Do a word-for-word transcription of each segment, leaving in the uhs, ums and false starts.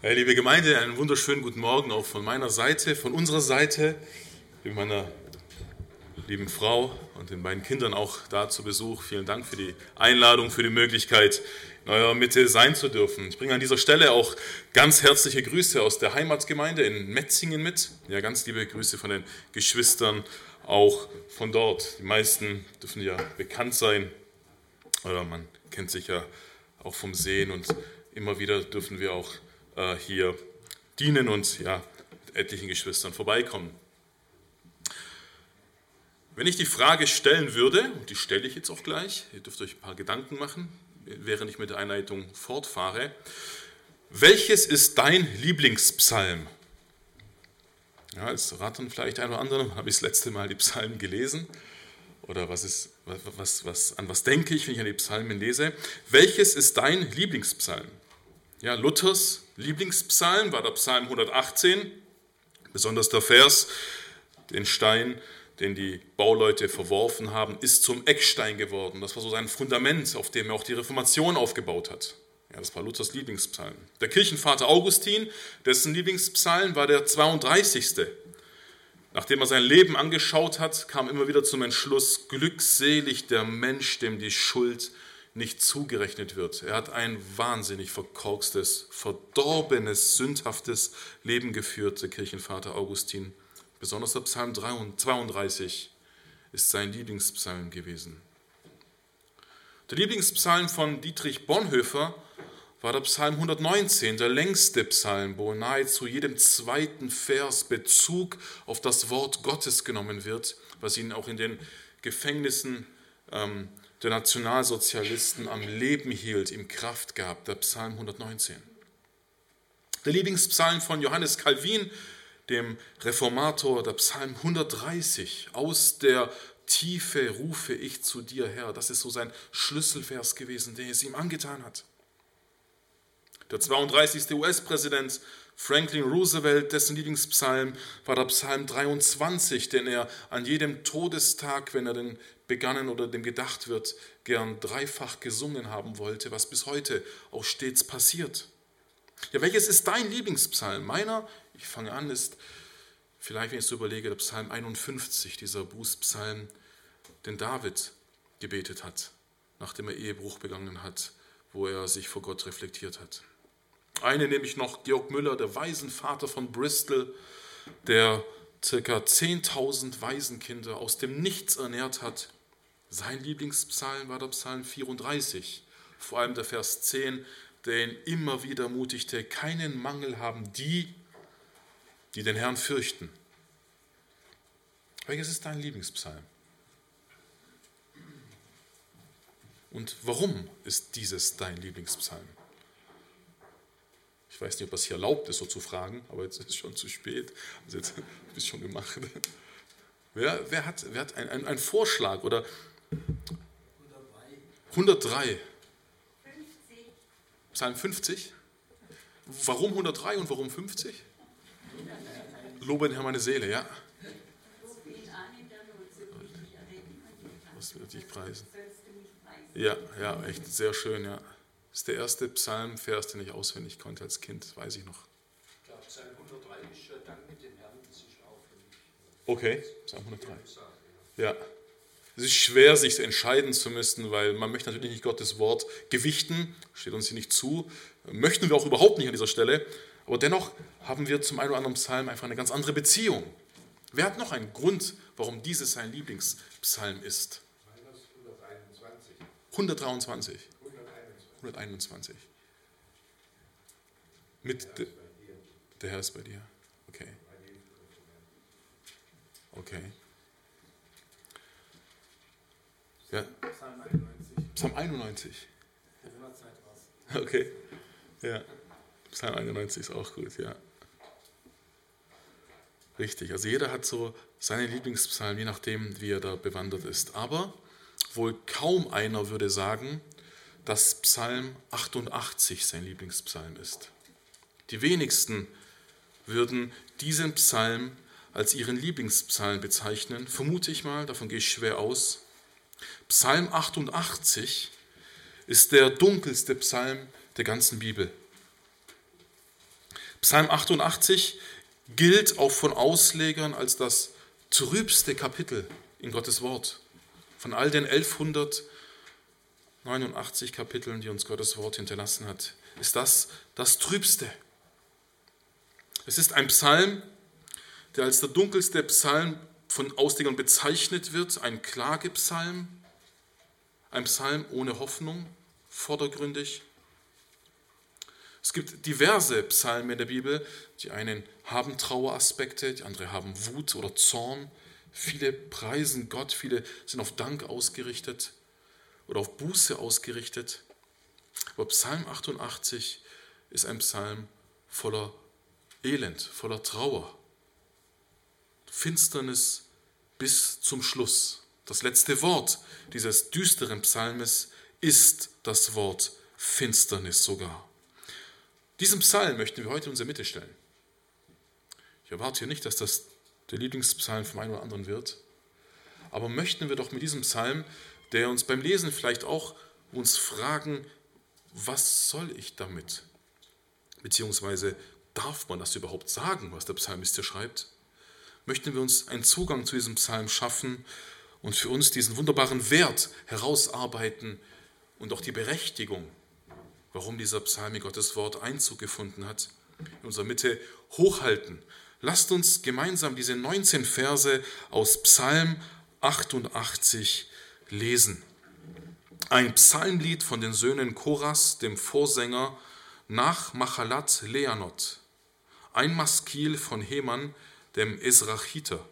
Hey, liebe Gemeinde, einen wunderschönen guten Morgen auch von meiner Seite, von unserer Seite, mit meiner lieben Frau und den beiden Kindern auch da zu Besuch. Vielen Dank für die Einladung, für die Möglichkeit, in eurer Mitte sein zu dürfen. Ich bringe an dieser Stelle auch ganz herzliche Grüße aus der Heimatgemeinde in Metzingen mit. Ja, ganz liebe Grüße von den Geschwistern auch von dort. Die meisten dürfen ja bekannt sein, oder man kennt sich ja auch vom Sehen, und immer wieder dürfen wir auch hier dienen und ja, mit etlichen Geschwistern vorbeikommen. Wenn ich die Frage stellen würde, und die stelle ich jetzt auch gleich, ihr dürft euch ein paar Gedanken machen, während ich mit der Einleitung fortfahre. Welches ist dein Lieblingspsalm? Ja, es raten vielleicht ein oder andere, habe ich das letzte Mal die Psalmen gelesen? Oder was ist, was, was, was, an was denke ich, wenn ich an die Psalmen lese? Welches ist dein Lieblingspsalm? Ja, Luthers Lieblingspsalm war der Psalm hundertachtzehn, besonders der Vers: Den Stein, den die Bauleute verworfen haben, ist zum Eckstein geworden. Das war so sein Fundament, auf dem er auch die Reformation aufgebaut hat. Ja, das war Luthers Lieblingspsalm. Der Kirchenvater Augustin, dessen Lieblingspsalm war der zweiunddreißigste. Nachdem er sein Leben angeschaut hat, kam immer wieder zum Entschluss: glückselig der Mensch, dem die Schuld nicht zugerechnet wird. Er hat ein wahnsinnig verkorkstes, verdorbenes, sündhaftes Leben geführt, der Kirchenvater Augustin. Besonders der Psalm zweiunddreißig ist sein Lieblingspsalm gewesen. Der Lieblingspsalm von Dietrich Bonhoeffer war der Psalm hundertneunzehn, der längste Psalm, wo nahezu jedem zweiten Vers Bezug auf das Wort Gottes genommen wird, was ihn auch in den Gefängnissen ähm, der Nationalsozialisten am Leben hielt, ihm Kraft gab, der Psalm hundertneunzehn. Der Lieblingspsalm von Johannes Calvin, dem Reformator, der Psalm hundertdreißig, aus der Tiefe rufe ich zu dir, Herr. Das ist so sein Schlüsselvers gewesen, der es ihm angetan hat. Der zweiunddreißigste U S-Präsident Franklin Roosevelt, dessen Lieblingspsalm war der Psalm dreiundzwanzig, den er an jedem Todestag, wenn er denn begannen oder dem gedacht wird, gern dreifach gesungen haben wollte, was bis heute auch stets passiert. Ja, welches ist dein Lieblingspsalm? Meiner, ich fange an, ist vielleicht, wenn ich so überlege, der Psalm einundfünfzig, dieser Bußpsalm, den David gebetet hat, nachdem er Ehebruch begangen hat, wo er sich vor Gott reflektiert hat. Eine nämlich noch, Georg Müller, der Waisenvater von Bristol, der ca. zehntausend Waisenkinder aus dem Nichts ernährt hat. Sein Lieblingspsalm war der Psalm vierunddreißig, vor allem der Vers zehn, der ihn immer wieder mutigte: keinen Mangel haben die, die den Herrn fürchten. Welches ist dein Lieblingspsalm? Und warum ist dieses dein Lieblingspsalm? Ich weiß nicht, ob das hier erlaubt ist, so zu fragen, aber jetzt ist es schon zu spät. Also jetzt habe ich es schon gemacht. Wer, wer hat, wer hat einen ein Vorschlag? Oder hundertdrei. fünfzig. Psalm fünfzig? Warum hundertdrei und warum fünfzig? Lobe den Herrn meine Seele, ja. Was wird dich preisen? Ja, ja, echt sehr schön, ja. Das ist der erste Psalmvers, den ich auswendig konnte als Kind, weiß ich noch. Ich glaube, Psalm hundertdrei ist Dank mit dem Herrn, das ist auch für mich. Okay, Psalm hundertdrei. Ja. Es ist schwer, sich entscheiden zu müssen, weil man möchte natürlich nicht Gottes Wort gewichten, steht uns hier nicht zu, möchten wir auch überhaupt nicht an dieser Stelle, aber dennoch haben wir zum einen oder anderen Psalm einfach eine ganz andere Beziehung. Wer hat noch einen Grund, warum dieses sein Lieblingspsalm ist? hundertdreiundzwanzig. hunderteinundzwanzig. Mit de, der Herr ist bei dir. Okay. Okay. Ja. Psalm einundneunzig. Psalm einundneunzig. Corona-Zeit war's. Okay. Ja. Psalm einundneunzig ist auch gut, ja. Richtig. Also jeder hat so seinen Lieblingspsalm, je nachdem, wie er da bewandert ist. Aber wohl kaum einer würde sagen, dass Psalm achtundachtzig sein Lieblingspsalm ist. Die wenigsten würden diesen Psalm als ihren Lieblingspsalm bezeichnen, vermute ich mal, davon gehe ich schwer aus. Psalm achtundachtzig ist der dunkelste Psalm der ganzen Bibel. Psalm achtundachtzig gilt auch von Auslegern als das trübste Kapitel in Gottes Wort. Von all den elfhundertneunundachtzig Kapiteln, die uns Gottes Wort hinterlassen hat, ist das das trübste. Es ist ein Psalm, der als der dunkelste Psalm von Auslegern bezeichnet wird, ein Klagepsalm, ein Psalm ohne Hoffnung, vordergründig. Es gibt diverse Psalmen in der Bibel, die einen haben Traueraspekte, die andere haben Wut oder Zorn. Viele preisen Gott, viele sind auf Dank ausgerichtet oder auf Buße ausgerichtet. Aber Psalm achtundachtzig ist ein Psalm voller Elend, voller Trauer, Finsternis bis zum Schluss. Das letzte Wort dieses düsteren Psalmes ist das Wort Finsternis sogar. Diesen Psalm möchten wir heute in unsere Mitte stellen. Ich erwarte hier nicht, dass das der Lieblingspsalm vom einen oder anderen wird, aber möchten wir doch mit diesem Psalm, der uns beim Lesen vielleicht auch uns fragen, was soll ich damit? Beziehungsweise darf man das überhaupt sagen, was der Psalmist hier schreibt? Möchten wir uns einen Zugang zu diesem Psalm schaffen und für uns diesen wunderbaren Wert herausarbeiten und auch die Berechtigung, warum dieser Psalm in Gottes Wort Einzug gefunden hat, in unserer Mitte hochhalten. Lasst uns gemeinsam diese neunzehn Verse aus Psalm achtundachtzig lesen. Ein Psalmlied von den Söhnen Koras, dem Vorsänger, nach Machalat Leanot. Ein Maskil von Heman, dem Esrachiter.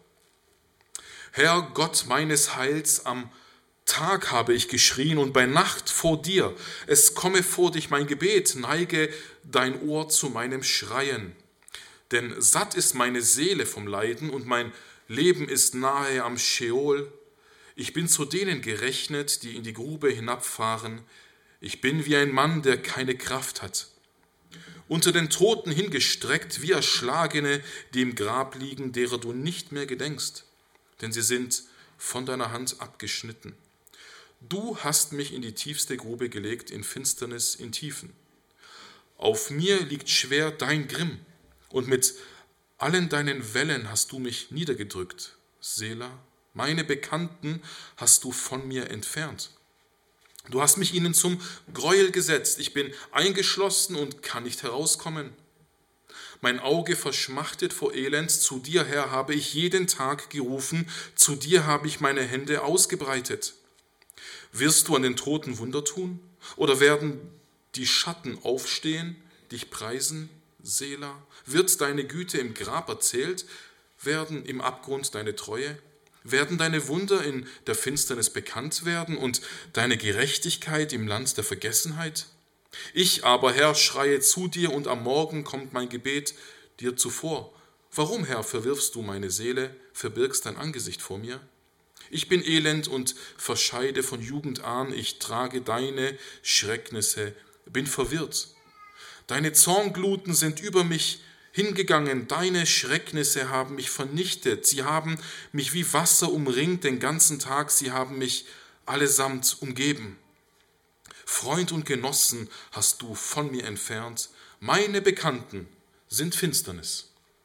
Herr Gott meines Heils, am Tag habe ich geschrien und bei Nacht vor dir. Es komme vor dich mein Gebet, neige dein Ohr zu meinem Schreien. Denn satt ist meine Seele vom Leiden und mein Leben ist nahe am Scheol. Ich bin zu denen gerechnet, die in die Grube hinabfahren. Ich bin wie ein Mann, der keine Kraft hat. Unter den Toten hingestreckt, wie Erschlagene, die im Grab liegen, derer du nicht mehr gedenkst, denn sie sind von deiner Hand abgeschnitten. Du hast mich in die tiefste Grube gelegt, in Finsternis, in Tiefen. Auf mir liegt schwer dein Grimm, und mit allen deinen Wellen hast du mich niedergedrückt. Selah, meine Bekannten hast du von mir entfernt. Du hast mich ihnen zum Gräuel gesetzt. Ich bin eingeschlossen und kann nicht herauskommen. Mein Auge verschmachtet vor Elend. Zu dir, Herr, habe ich jeden Tag gerufen. Zu dir habe ich meine Hände ausgebreitet. Wirst du an den Toten Wunder tun? Oder werden die Schatten aufstehen, dich preisen, Selah? Wird deine Güte im Grab erzählt? Werden im Abgrund deine Treue? Werden deine Wunder in der Finsternis bekannt werden und deine Gerechtigkeit im Land der Vergessenheit? Ich aber, Herr, schreie zu dir und am Morgen kommt mein Gebet dir zuvor. Warum, Herr, verwirfst du meine Seele, verbirgst dein Angesicht vor mir? Ich bin elend und verscheide von Jugend an, ich trage deine Schrecknisse, bin verwirrt. Deine Zorngluten sind über mich hingegangen, deine Schrecknisse haben mich vernichtet, sie haben mich wie Wasser umringt den ganzen Tag, sie haben mich allesamt umgeben. Freund und Genossen hast du von mir entfernt, meine Bekannten sind Finsternis.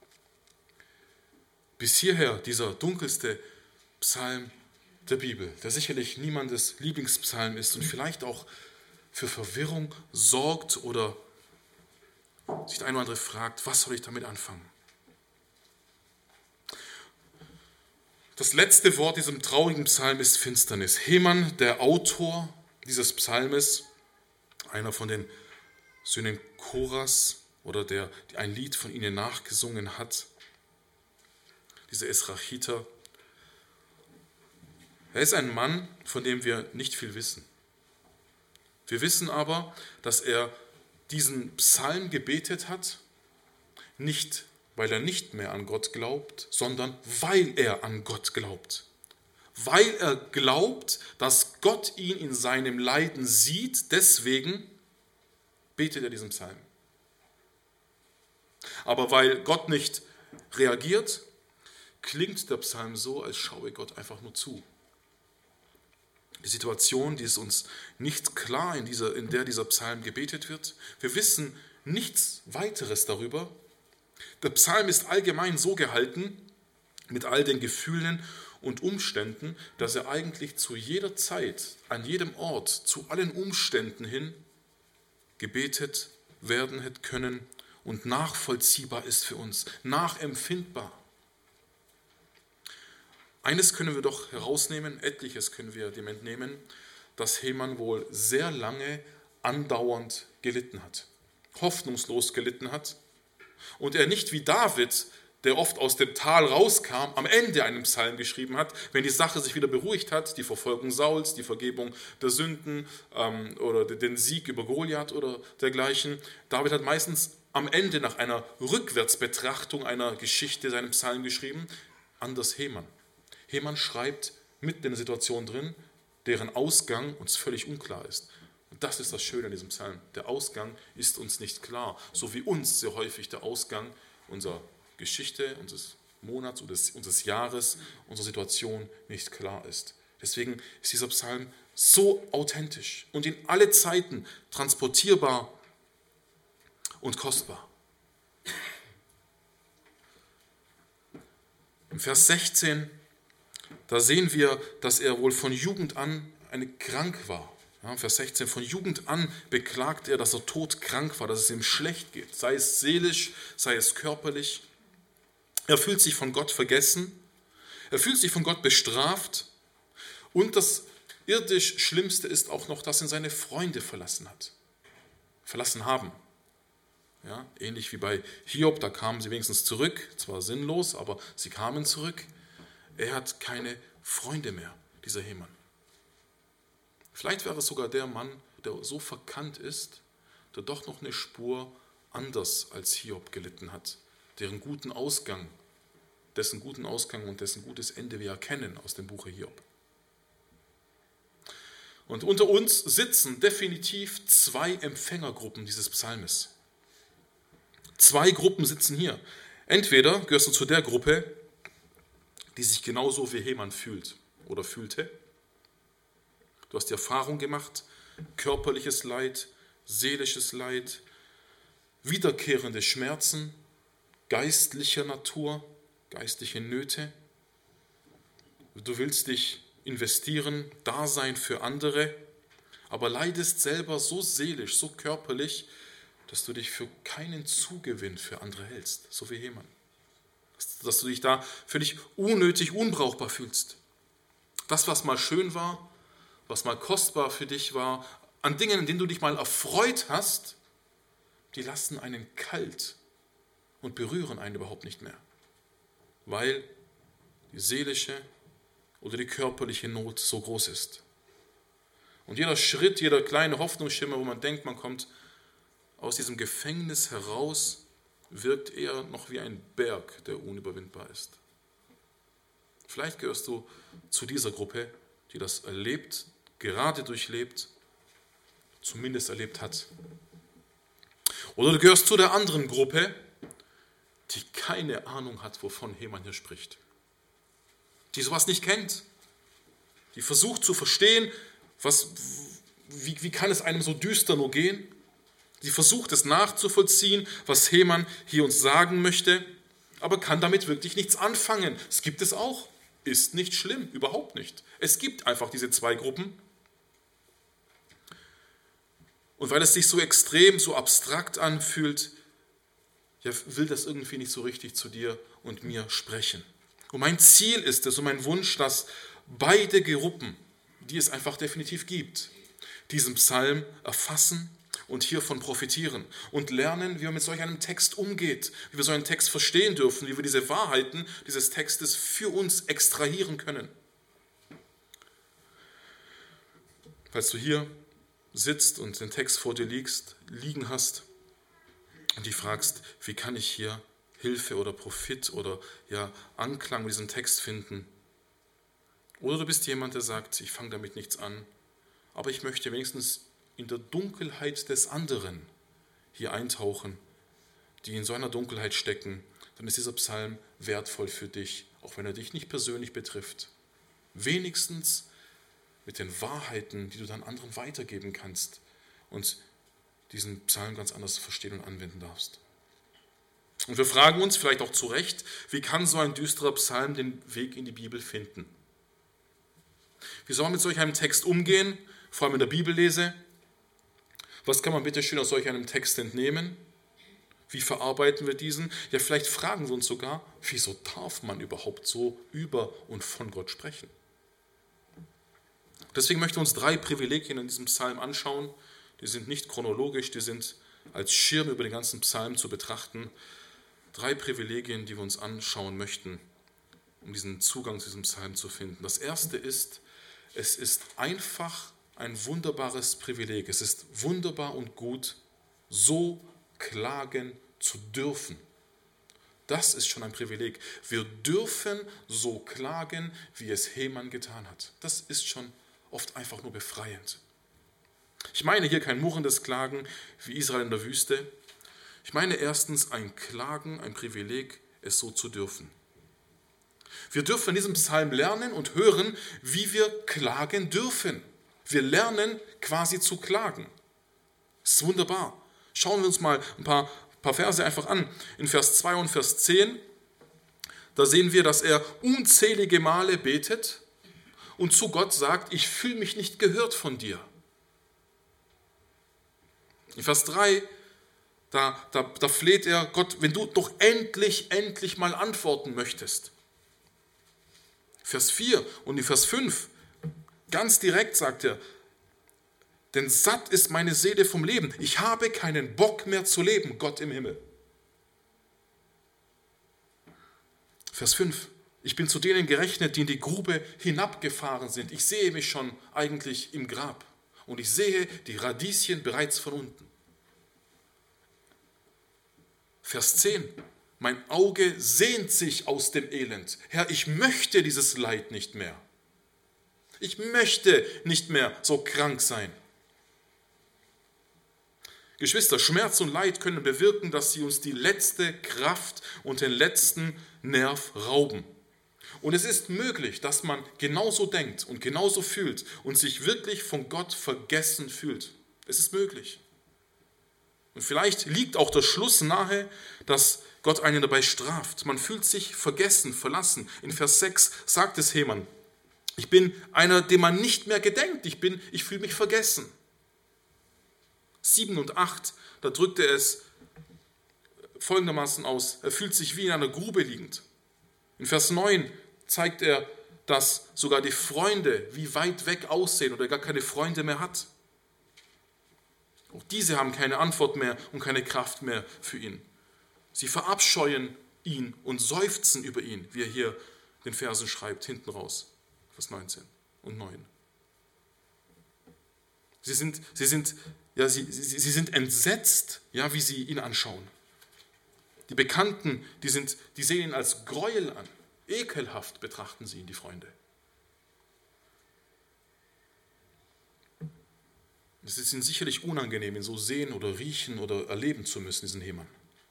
Bis hierher dieser dunkelste Psalm der Bibel, der sicherlich niemandes Lieblingspsalm ist und vielleicht auch für Verwirrung sorgt oder sich der eine oder andere fragt, was soll ich damit anfangen? Das letzte Wort diesem traurigen Psalm ist Finsternis. Heman, der Autor dieses Psalmes, einer von den Söhnen Koras oder der, der ein Lied von ihnen nachgesungen hat, dieser Esrachiter. Er ist ein Mann, von dem wir nicht viel wissen. Wir wissen aber, dass er diesen Psalm gebetet hat, nicht weil er nicht mehr an Gott glaubt, sondern weil er an Gott glaubt. Weil er glaubt, dass Gott ihn in seinem Leiden sieht, deswegen betet er diesen Psalm. Aber weil Gott nicht reagiert, klingt der Psalm so, als schaue Gott einfach nur zu. Die Situation, die ist uns nicht klar, in, dieser, in der dieser Psalm gebetet wird. Wir wissen nichts weiteres darüber, Der Psalm ist allgemein so gehalten, mit all den Gefühlen und Umständen, dass er eigentlich zu jeder Zeit, an jedem Ort, zu allen Umständen hin gebetet werden hätte können und nachvollziehbar ist für uns, nachempfindbar. Eines können wir doch herausnehmen, etliches können wir dem entnehmen, dass Heman wohl sehr lange andauernd gelitten hat, hoffnungslos gelitten hat und er nicht wie David, der oft aus dem Tal rauskam, am Ende einen Psalm geschrieben hat, wenn die Sache sich wieder beruhigt hat, die Verfolgung Sauls, die Vergebung der Sünden ähm, oder den Sieg über Goliath oder dergleichen. David hat meistens am Ende nach einer Rückwärtsbetrachtung einer Geschichte seinen Psalm geschrieben, anders Heman. Heman schreibt mitten in der Situation drin, deren Ausgang uns völlig unklar ist. Und das ist das Schöne an diesem Psalm. Der Ausgang ist uns nicht klar, so wie uns sehr häufig der Ausgang unserer Geschichte, unseres Monats, unseres, unseres Jahres, unserer Situation nicht klar ist. Deswegen ist dieser Psalm so authentisch und in alle Zeiten transportierbar und kostbar. Im Vers sechzehn, da sehen wir, dass er wohl von Jugend an eine krank war. Ja, Vers sechzehn, von Jugend an beklagt er, dass er todkrank war, dass es ihm schlecht geht, sei es seelisch, sei es körperlich. Er fühlt sich von Gott vergessen, er fühlt sich von Gott bestraft und das irdisch Schlimmste ist auch noch, dass ihn seine Freunde verlassen hat, verlassen haben. Ja, ähnlich wie bei Hiob, da kamen sie wenigstens zurück, zwar sinnlos, aber sie kamen zurück. Er hat keine Freunde mehr, dieser Heman. Vielleicht wäre es sogar der Mann, der so verkannt ist, der doch noch eine Spur anders als Hiob gelitten hat, deren guten Ausgang, dessen guten Ausgang und dessen gutes Ende wir erkennen aus dem Buche Hiob. Und unter uns sitzen definitiv zwei Empfängergruppen dieses Psalmes. Zwei Gruppen sitzen hier. Entweder gehörst du zu der Gruppe, die sich genauso wie Heman fühlt oder fühlte. Du hast die Erfahrung gemacht, körperliches Leid, seelisches Leid, wiederkehrende Schmerzen, geistlicher Natur, geistliche Nöte. Du willst dich investieren, da sein für andere, aber leidest selber so seelisch, so körperlich, dass du dich für keinen Zugewinn für andere hältst, so wie Heman. Dass du dich da völlig unnötig, unbrauchbar fühlst. Das, was mal schön war, was mal kostbar für dich war, an Dingen, an denen du dich mal erfreut hast, die lassen einen kalt und berühren einen überhaupt nicht mehr, weil die seelische oder die körperliche Not so groß ist. Und jeder Schritt, jeder kleine Hoffnungsschimmer, wo man denkt, man kommt aus diesem Gefängnis heraus, wirkt eher noch wie ein Berg, der unüberwindbar ist. Vielleicht gehörst du zu dieser Gruppe, die das erlebt, gerade durchlebt, zumindest erlebt hat. Oder du gehörst zu der anderen Gruppe, die keine Ahnung hat, wovon Heman hier spricht. Die sowas nicht kennt. Die versucht zu verstehen, was, wie, wie kann es einem so düster nur gehen. Die versucht es nachzuvollziehen, was Heman hier uns sagen möchte, aber kann damit wirklich nichts anfangen. Es gibt es auch. Ist nicht schlimm, überhaupt nicht. Es gibt einfach diese zwei Gruppen. Und weil es sich so extrem, so abstrakt anfühlt, ja, will das irgendwie nicht so richtig zu dir und mir sprechen. Und mein Ziel ist es und mein Wunsch, dass beide Gruppen, die es einfach definitiv gibt, diesen Psalm erfassen und hiervon profitieren und lernen, wie man mit solch einem Text umgeht, wie wir so einen Text verstehen dürfen, wie wir diese Wahrheiten dieses Textes für uns extrahieren können. Falls du hier sitzt und den Text vor dir liegst, liegen hast und dich fragst, wie kann ich hier Hilfe oder Profit oder ja, Anklang mit diesem Text finden? Oder du bist jemand, der sagt, ich fange damit nichts an, aber ich möchte wenigstens in der Dunkelheit des anderen hier eintauchen, die in so einer Dunkelheit stecken, dann ist dieser Psalm wertvoll für dich, auch wenn er dich nicht persönlich betrifft. Wenigstens mit den Wahrheiten, die du dann anderen weitergeben kannst und diesen Psalm ganz anders verstehen und anwenden darfst. Und wir fragen uns vielleicht auch zu Recht, wie kann so ein düsterer Psalm den Weg in die Bibel finden? Wie soll man mit solch einem Text umgehen, vor allem in der Bibellese? Was kann man bitte schön aus solch einem Text entnehmen? Wie verarbeiten wir diesen? Ja, vielleicht fragen wir uns sogar, wieso darf man überhaupt so über und von Gott sprechen? Deswegen möchten wir uns drei Privilegien in diesem Psalm anschauen. Die sind nicht chronologisch, die sind als Schirm über den ganzen Psalm zu betrachten. Drei Privilegien, die wir uns anschauen möchten, um diesen Zugang zu diesem Psalm zu finden. Das erste ist, es ist einfach ein wunderbares Privileg. Es ist wunderbar und gut, so klagen zu dürfen. Das ist schon ein Privileg. Wir dürfen so klagen, wie es Heman getan hat. Das ist schon oft einfach nur befreiend. Ich meine hier kein murrendes Klagen wie Israel in der Wüste. Ich meine erstens ein Klagen, ein Privileg, es so zu dürfen. Wir dürfen in diesem Psalm lernen und hören, wie wir klagen dürfen. Wir lernen quasi zu klagen. Das ist wunderbar. Schauen wir uns mal ein paar, paar Verse einfach an. In Vers zwei und Vers zehn, da sehen wir, dass er unzählige Male betet und zu Gott sagt, ich fühle mich nicht gehört von dir. In Vers drei, da, da, da fleht er, Gott, wenn du doch endlich, endlich mal antworten möchtest. Vers vier und in Vers fünf, ganz direkt sagt er, denn satt ist meine Seele vom Leben. Ich habe keinen Bock mehr zu leben, Gott im Himmel. Vers fünf. Ich bin zu denen gerechnet, die in die Grube hinabgefahren sind. Ich sehe mich schon eigentlich im Grab. Und ich sehe die Radieschen bereits von unten. Vers zehn. Mein Auge sehnt sich aus dem Elend. Herr, ich möchte dieses Leid nicht mehr. Ich möchte nicht mehr so krank sein. Geschwister, Schmerz und Leid können bewirken, dass sie uns die letzte Kraft und den letzten Nerv rauben. Und es ist möglich, dass man genauso denkt und genauso fühlt und sich wirklich von Gott vergessen fühlt. Es ist möglich. Und vielleicht liegt auch der Schluss nahe, dass Gott einen dabei straft. Man fühlt sich vergessen, verlassen. In Vers sechs sagt es Heman, ich bin einer, dem man nicht mehr gedenkt. Ich, bin, ich fühle mich vergessen. sieben und acht, da drückt er es folgendermaßen aus. Er fühlt sich wie in einer Grube liegend. In Vers neun zeigt er, dass sogar die Freunde wie weit weg aussehen oder gar keine Freunde mehr hat. Auch diese haben keine Antwort mehr und keine Kraft mehr für ihn. Sie verabscheuen ihn und seufzen über ihn, wie er hier den Versen schreibt, hinten raus, Vers neunzehn und neun. Sie sind, sie sind, ja, sie, sie, sie sind entsetzt, ja, wie sie ihn anschauen. Die Bekannten, die, sind, die sehen ihn als Gräuel an. Ekelhaft betrachten sie ihn, die Freunde. Es ist ihnen sicherlich unangenehm, ihn so sehen oder riechen oder erleben zu müssen, diesen Heman.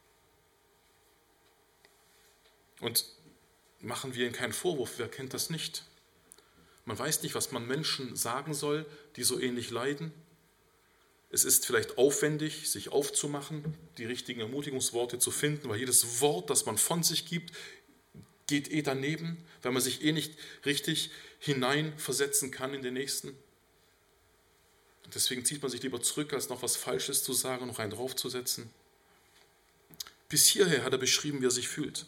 Und machen wir ihnen keinen Vorwurf, wer kennt das nicht? Man weiß nicht, was man Menschen sagen soll, die so ähnlich leiden. Es ist vielleicht aufwendig, sich aufzumachen, die richtigen Ermutigungsworte zu finden, weil jedes Wort, das man von sich gibt, geht eh daneben, weil man sich eh nicht richtig hineinversetzen kann in den Nächsten. Und deswegen zieht man sich lieber zurück, als noch was Falsches zu sagen, noch einen draufzusetzen. Bis hierher hat er beschrieben, wie er sich fühlt.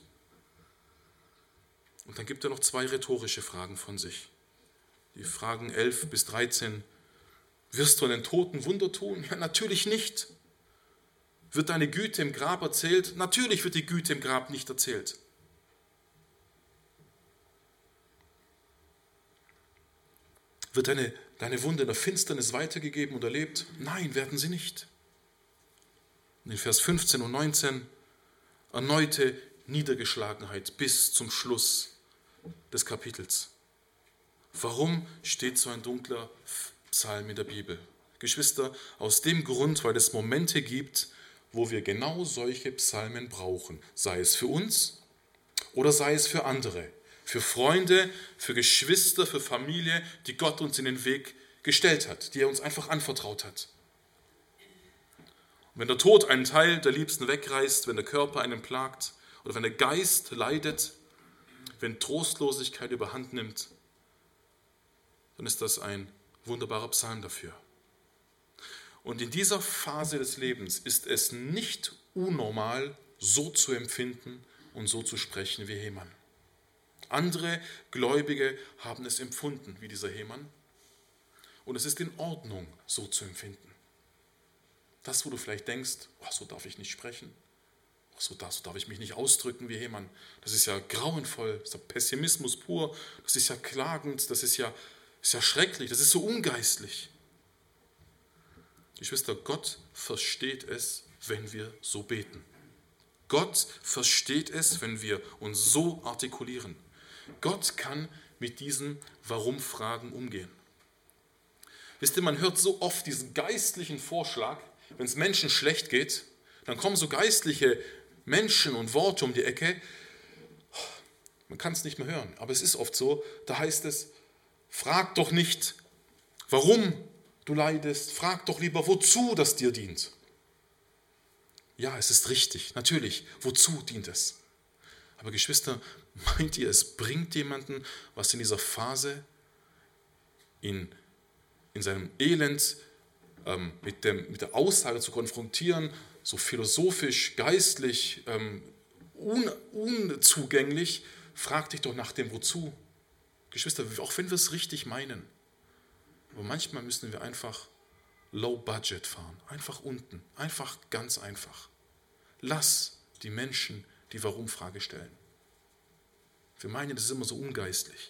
Und dann gibt er noch zwei rhetorische Fragen von sich. Die Fragen elf bis dreizehn. Wirst du an den Toten Wunder tun? Ja, natürlich nicht. Wird deine Güte im Grab erzählt? Natürlich wird die Güte im Grab nicht erzählt. Wird deine, deine Wunde in der Finsternis weitergegeben und erlebt? Nein, werden sie nicht. Und in Vers fünfzehn und neunzehn erneute Niedergeschlagenheit bis zum Schluss des Kapitels. Warum steht so ein dunkler Psalm in der Bibel? Geschwister, aus dem Grund, weil es Momente gibt, wo wir genau solche Psalmen brauchen. Sei es für uns oder sei es für andere. Für Freunde, für Geschwister, für Familie, die Gott uns in den Weg gestellt hat, die er uns einfach anvertraut hat. Wenn der Tod einen Teil der Liebsten wegreißt, wenn der Körper einen plagt oder wenn der Geist leidet, wenn Trostlosigkeit überhand nimmt, dann ist das ein wunderbarer Psalm dafür. Und in dieser Phase des Lebens ist es nicht unnormal, so zu empfinden und so zu sprechen wie Heman. Andere Gläubige haben es empfunden wie dieser Heman. Und es ist in Ordnung, so zu empfinden. Das, wo du vielleicht denkst, oh, so darf ich nicht sprechen, oh, so, darf, so darf ich mich nicht ausdrücken wie Heman. Das ist ja grauenvoll, das ist ja Pessimismus pur, das ist ja klagend, das ist ja, ist ja schrecklich, das ist so ungeistlich. Geschwister, Gott versteht es, wenn wir so beten. Gott versteht es, wenn wir uns so artikulieren. Gott kann mit diesen Warum-Fragen umgehen. Wisst ihr, man hört so oft diesen geistlichen Vorschlag, wenn es Menschen schlecht geht, dann kommen so geistliche Menschen und Worte um die Ecke. Man kann es nicht mehr hören, aber es ist oft so, da heißt es, frag doch nicht, warum du leidest, frag doch lieber, wozu das dir dient. Ja, es ist richtig, natürlich, wozu dient es? Aber Geschwister, meint ihr, es bringt jemanden, was in dieser Phase, in, in seinem Elend, ähm, mit, dem, mit der Aussage zu konfrontieren, so philosophisch, geistlich, ähm, un, unzugänglich, frag dich doch nach dem Wozu. Geschwister, auch wenn wir es richtig meinen, aber manchmal müssen wir einfach low budget fahren, einfach unten, einfach ganz einfach. Lass die Menschen die Warum-Frage stellen. Wir meinen, das ist immer so ungeistlich.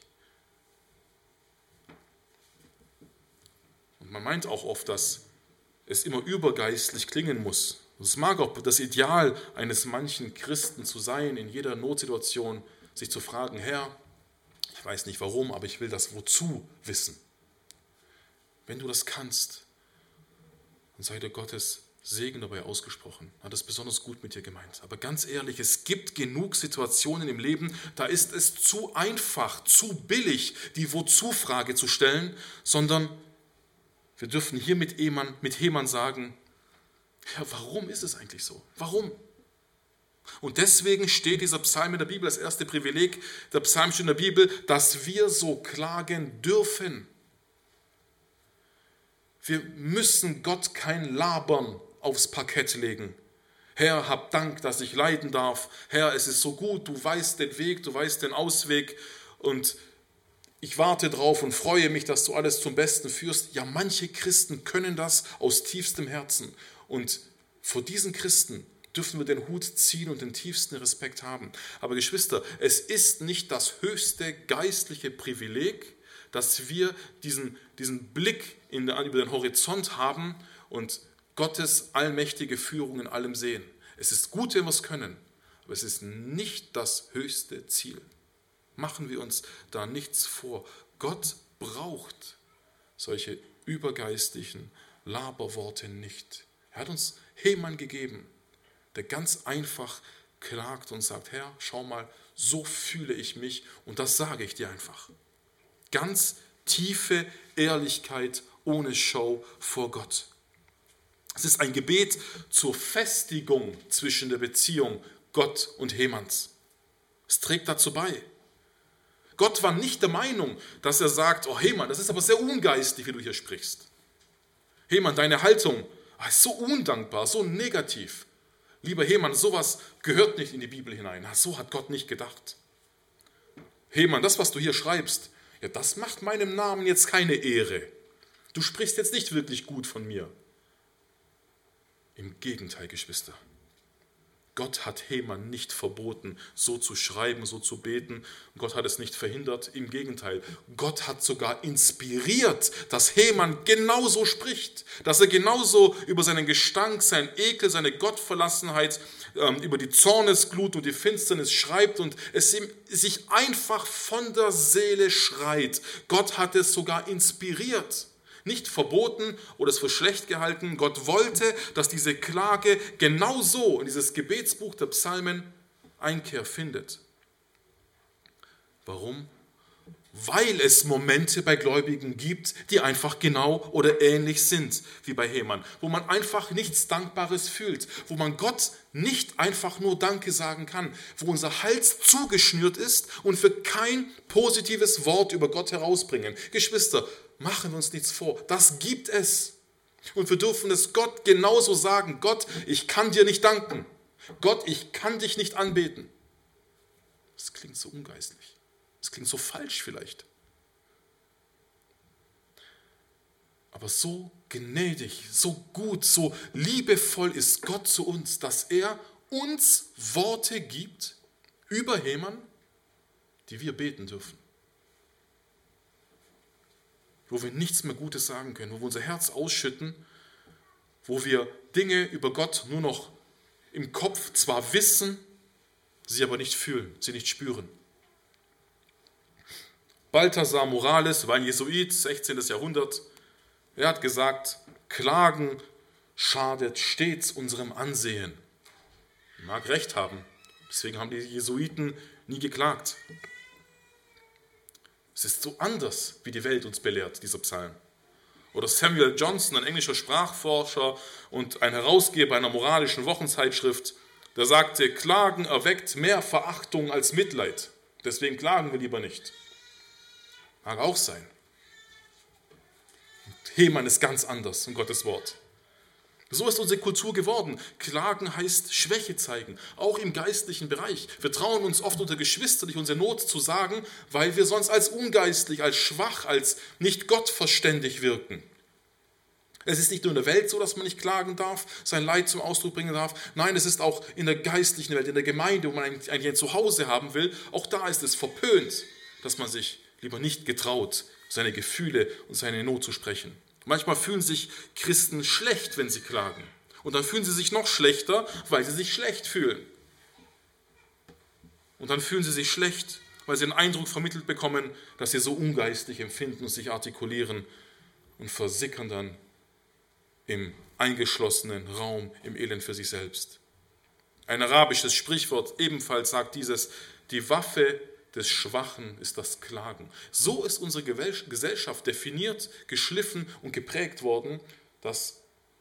Und man meint auch oft, dass es immer übergeistlich klingen muss. Es mag auch das Ideal eines manchen Christen zu sein, in jeder Notsituation sich zu fragen, Herr, ich weiß nicht warum, aber ich will das Wozu wissen. Wenn du das kannst, dann sei dir Gottes Segen dabei ausgesprochen. Hat es besonders gut mit dir gemeint. Aber ganz ehrlich, es gibt genug Situationen im Leben, da ist es zu einfach, zu billig, die Wozu-Frage zu stellen, sondern wir dürfen hier mit Heman, mit Heman sagen, ja, warum ist es eigentlich so? Warum? Und deswegen steht dieser Psalm in der Bibel, das erste Privileg, der Psalm steht in der Bibel, dass wir so klagen dürfen. Wir müssen Gott kein Labern aufs Parkett legen. Herr, hab Dank, dass ich leiden darf. Herr, es ist so gut, du weißt den Weg, du weißt den Ausweg und ich warte drauf und freue mich, dass du alles zum Besten führst. Ja, manche Christen können das aus tiefstem Herzen und vor diesen Christen dürfen wir den Hut ziehen und den tiefsten Respekt haben. Aber Geschwister, es ist nicht das höchste geistliche Privileg, dass wir diesen, diesen Blick in der, über den Horizont haben und Gottes allmächtige Führung in allem sehen. Es ist gut, wenn wir es können, aber es ist nicht das höchste Ziel. Machen wir uns da nichts vor. Gott braucht solche übergeistlichen Laberworte nicht. Er hat uns Heman gegeben, der ganz einfach klagt und sagt, Herr, schau mal, so fühle ich mich und das sage ich dir einfach. Ganz tiefe Ehrlichkeit ohne Show vor Gott. Es ist ein Gebet zur Festigung zwischen der Beziehung Gott und Hemans. Es trägt dazu bei. Gott war nicht der Meinung, dass er sagt, oh Heman, das ist aber sehr ungeistig, wie du hier sprichst. Heman, deine Haltung ist so undankbar, so negativ. Lieber Heman, sowas gehört nicht in die Bibel hinein. So hat Gott nicht gedacht. Heman, das, was du hier schreibst, ja, das macht meinem Namen jetzt keine Ehre. Du sprichst jetzt nicht wirklich gut von mir. Im Gegenteil, Geschwister. Gott hat Heman nicht verboten, so zu schreiben, so zu beten. Gott hat es nicht verhindert. Im Gegenteil, Gott hat sogar inspiriert, dass Heman genauso spricht, dass er genauso über seinen Gestank, seinen Ekel, seine Gottverlassenheit, über die Zornesglut und die Finsternis schreibt und es ihm sich einfach von der Seele schreit. Gott hat es sogar inspiriert. Nicht verboten oder es für schlecht gehalten. Gott wollte, dass diese Klage genauso in dieses Gebetsbuch der Psalmen Einkehr findet. Warum? weil es Momente bei Gläubigen gibt, die einfach genau oder ähnlich sind wie bei Heman, wo man einfach nichts Dankbares fühlt, wo man Gott nicht einfach nur Danke sagen kann, wo unser Hals zugeschnürt ist und wir kein positives Wort über Gott herausbringen. Geschwister, machen wir uns nichts vor, das gibt es. Und wir dürfen es Gott genauso sagen: Gott, ich kann dir nicht danken. Gott, ich kann dich nicht anbeten. Das klingt so ungeistlich. Das klingt so falsch vielleicht. Aber so gnädig, so gut, so liebevoll ist Gott zu uns, dass er uns Worte gibt über Heman, die wir beten dürfen. Wo wir nichts mehr Gutes sagen können, wo wir unser Herz ausschütten, wo wir Dinge über Gott nur noch im Kopf zwar wissen, sie aber nicht fühlen, sie nicht spüren. Balthasar Morales war ein Jesuit, sechzehnten. Jahrhundert. Er hat gesagt, Klagen schadet stets unserem Ansehen. Er mag recht haben, deswegen haben die Jesuiten nie geklagt. Es ist so anders, wie die Welt uns belehrt, dieser Psalm. Oder Samuel Johnson, ein englischer Sprachforscher und ein Herausgeber einer moralischen Wochenzeitschrift, der sagte, Klagen erweckt mehr Verachtung als Mitleid. Deswegen klagen wir lieber nicht. Mag auch sein. Heman ist ganz anders in Gottes Wort. So ist unsere Kultur geworden. Klagen heißt Schwäche zeigen, auch im geistlichen Bereich. Wir trauen uns oft unter Geschwistern nicht unsere Not zu sagen, weil wir sonst als ungeistlich, als schwach, als nicht gottverständig wirken. Es ist nicht nur in der Welt so, dass man nicht klagen darf, sein Leid zum Ausdruck bringen darf. Nein, es ist auch in der geistlichen Welt, in der Gemeinde, wo man eigentlich ein Zuhause haben will. Auch da ist es verpönt, dass man sich lieber nicht getraut, seine Gefühle und seine Not zu sprechen. Manchmal fühlen sich Christen schlecht, wenn sie klagen. Und dann fühlen sie sich noch schlechter, weil sie sich schlecht fühlen. Und dann fühlen sie sich schlecht, weil sie den Eindruck vermittelt bekommen, dass sie so ungeistlich empfinden und sich artikulieren und versickern dann im eingeschlossenen Raum, im Elend für sich selbst. Ein arabisches Sprichwort ebenfalls sagt dieses: Die Waffe des Schwachen ist das Klagen. So ist unsere Gesellschaft definiert, geschliffen und geprägt worden, dass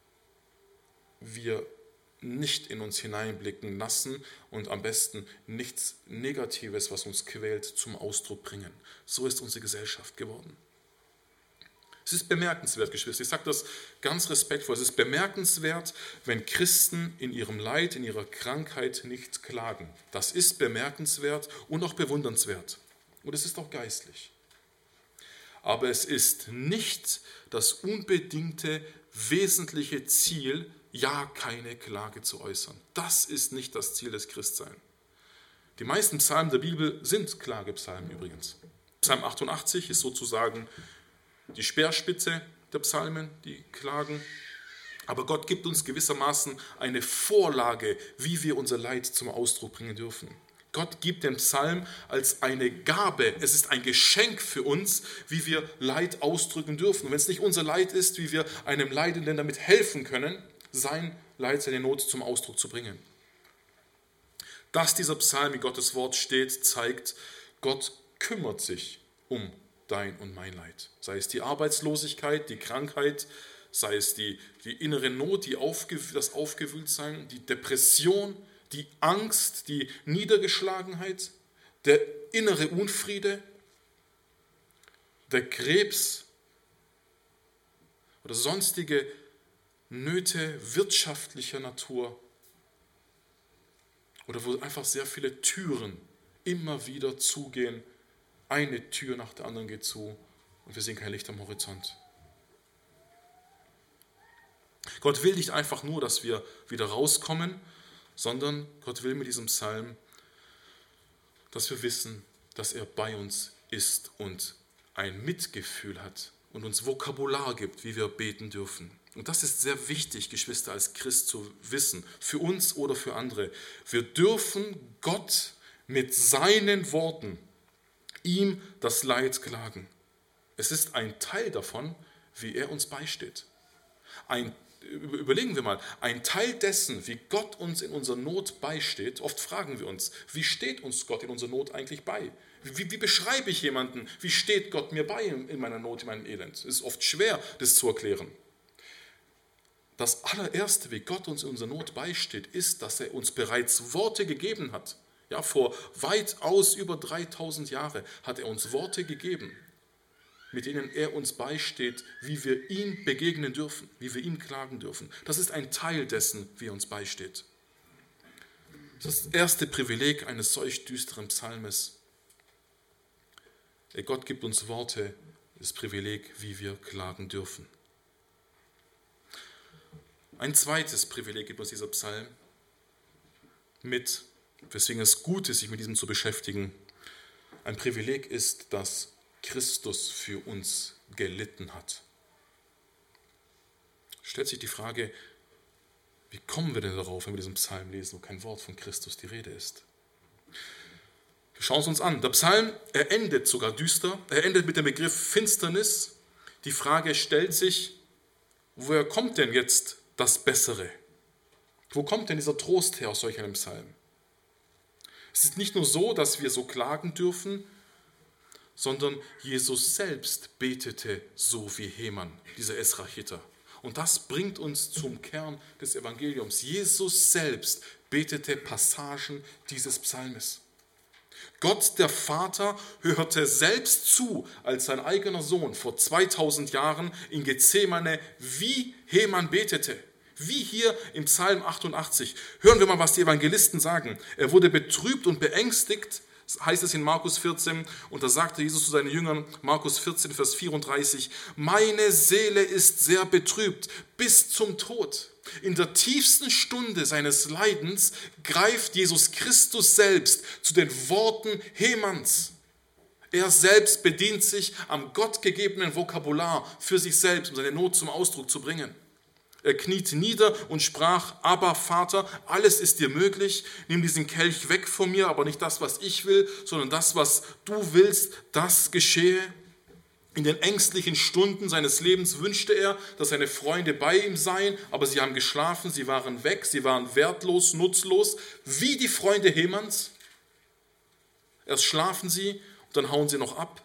wir nicht in uns hineinblicken lassen und am besten nichts Negatives, was uns quält, zum Ausdruck bringen. So ist unsere Gesellschaft geworden. Es ist bemerkenswert, Geschwister, ich sage das ganz respektvoll, es ist bemerkenswert, wenn Christen in ihrem Leid, in ihrer Krankheit nicht klagen. Das ist bemerkenswert und auch bewundernswert. Und es ist auch geistlich. Aber es ist nicht das unbedingte, wesentliche Ziel, ja, keine Klage zu äußern. Das ist nicht das Ziel des Christseins. Die meisten Psalmen der Bibel sind Klagepsalmen übrigens. Psalm achtundachtzig ist sozusagen die Speerspitze der Psalmen, die klagen. Aber Gott gibt uns gewissermaßen eine Vorlage, wie wir unser Leid zum Ausdruck bringen dürfen. Gott gibt den Psalm als eine Gabe. Es ist ein Geschenk für uns, wie wir Leid ausdrücken dürfen. Und wenn es nicht unser Leid ist, wie wir einem Leidenden damit helfen können, sein Leid, seine Not zum Ausdruck zu bringen. Dass dieser Psalm in Gottes Wort steht, zeigt, Gott kümmert sich um dein und mein Leid. Sei es die Arbeitslosigkeit, die Krankheit, sei es die, die innere Not, die Aufge, das Aufgewühltsein, die Depression, die Angst, die Niedergeschlagenheit, der innere Unfriede, der Krebs oder sonstige Nöte wirtschaftlicher Natur oder wo einfach sehr viele Türen immer wieder zugehen. Eine Tür nach der anderen geht zu und wir sehen kein Licht am Horizont. Gott will nicht einfach nur, dass wir wieder rauskommen, sondern Gott will mit diesem Psalm, dass wir wissen, dass er bei uns ist und ein Mitgefühl hat und uns Vokabular gibt, wie wir beten dürfen. Und das ist sehr wichtig, Geschwister, als Christ zu wissen, für uns oder für andere. Wir dürfen Gott mit seinen Worten ihm das Leid klagen. Es ist ein Teil davon, wie er uns beisteht. Ein, überlegen wir mal, ein Teil dessen, wie Gott uns in unserer Not beisteht, oft fragen wir uns, wie steht uns Gott in unserer Not eigentlich bei? Wie, wie beschreibe ich jemanden? Wie steht Gott mir bei in meiner Not, in meinem Elend? Es ist oft schwer, das zu erklären. Das allererste, wie Gott uns in unserer Not beisteht, ist, dass er uns bereits Worte gegeben hat. Ja, vor weitaus über dreitausend Jahren hat er uns Worte gegeben, mit denen er uns beisteht, wie wir ihm begegnen dürfen, wie wir ihm klagen dürfen. Das ist ein Teil dessen, wie er uns beisteht. Das ist das erste Privileg eines solch düsteren Psalmes. Gott gibt uns Worte, das Privileg, wie wir klagen dürfen. Ein zweites Privileg gibt uns dieser Psalm mit, weswegen es gut ist, sich mit diesem zu beschäftigen. Ein Privileg ist, dass Christus für uns gelitten hat. Stellt sich die Frage, wie kommen wir denn darauf, wenn wir diesen Psalm lesen, wo kein Wort von Christus die Rede ist? Wir schauen es uns an. Der Psalm, er endet sogar düster. Er endet mit dem Begriff Finsternis. Die Frage stellt sich, woher kommt denn jetzt das Bessere? Wo kommt denn dieser Trost her aus solch einem Psalm? Es ist nicht nur so, dass wir so klagen dürfen, sondern Jesus selbst betete so wie Heman, dieser Esrachiter. Und das bringt uns zum Kern des Evangeliums. Jesus selbst betete Passagen dieses Psalmes. Gott, der Vater, hörte selbst zu, als sein eigener Sohn vor zweitausend Jahren in Gethsemane wie Heman betete. Wie hier im Psalm achtundachtzig. Hören wir mal, was die Evangelisten sagen. Er wurde betrübt und beängstigt, heißt es in Markus vierzehn, und da sagte Jesus zu seinen Jüngern, Markus vierzehn, Vers vierunddreißig, meine Seele ist sehr betrübt bis zum Tod. In der tiefsten Stunde seines Leidens greift Jesus Christus selbst zu den Worten Hemans. Er selbst bedient sich am gottgegebenen Vokabular für sich selbst, um seine Not zum Ausdruck zu bringen. Er kniet nieder und sprach, Abba, Vater, alles ist dir möglich, nimm diesen Kelch weg von mir, aber nicht das, was ich will, sondern das, was du willst, das geschehe. In den ängstlichen Stunden seines Lebens wünschte er, dass seine Freunde bei ihm seien, aber sie haben geschlafen, sie waren weg, sie waren wertlos, nutzlos, wie die Freunde Hemans. Erst schlafen sie und dann hauen sie noch ab.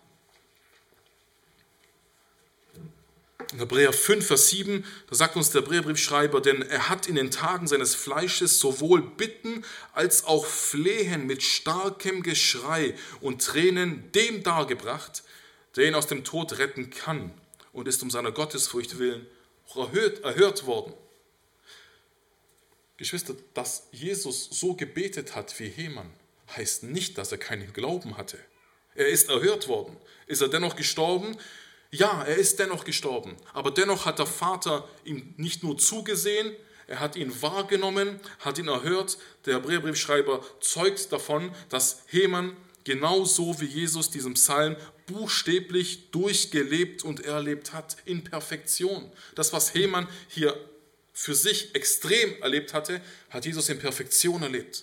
In Hebräer fünf, Vers sieben, da sagt uns der Hebräerbriefschreiber, denn er hat in den Tagen seines Fleisches sowohl Bitten als auch Flehen mit starkem Geschrei und Tränen dem dargebracht, der ihn aus dem Tod retten kann, und ist um seiner Gottesfurcht willen auch erhört, erhört worden. Geschwister, dass Jesus so gebetet hat wie Heman, heißt nicht, dass er keinen Glauben hatte. Er ist erhört worden. Ist er dennoch gestorben? Ja, er ist dennoch gestorben, aber dennoch hat der Vater ihm nicht nur zugesehen, er hat ihn wahrgenommen, hat ihn erhört. Der Hebräerbriefschreiber zeugt davon, dass Heman genauso wie Jesus diesen Psalm buchstäblich durchgelebt und erlebt hat, in Perfektion. Das, was Heman hier für sich extrem erlebt hatte, hat Jesus in Perfektion erlebt.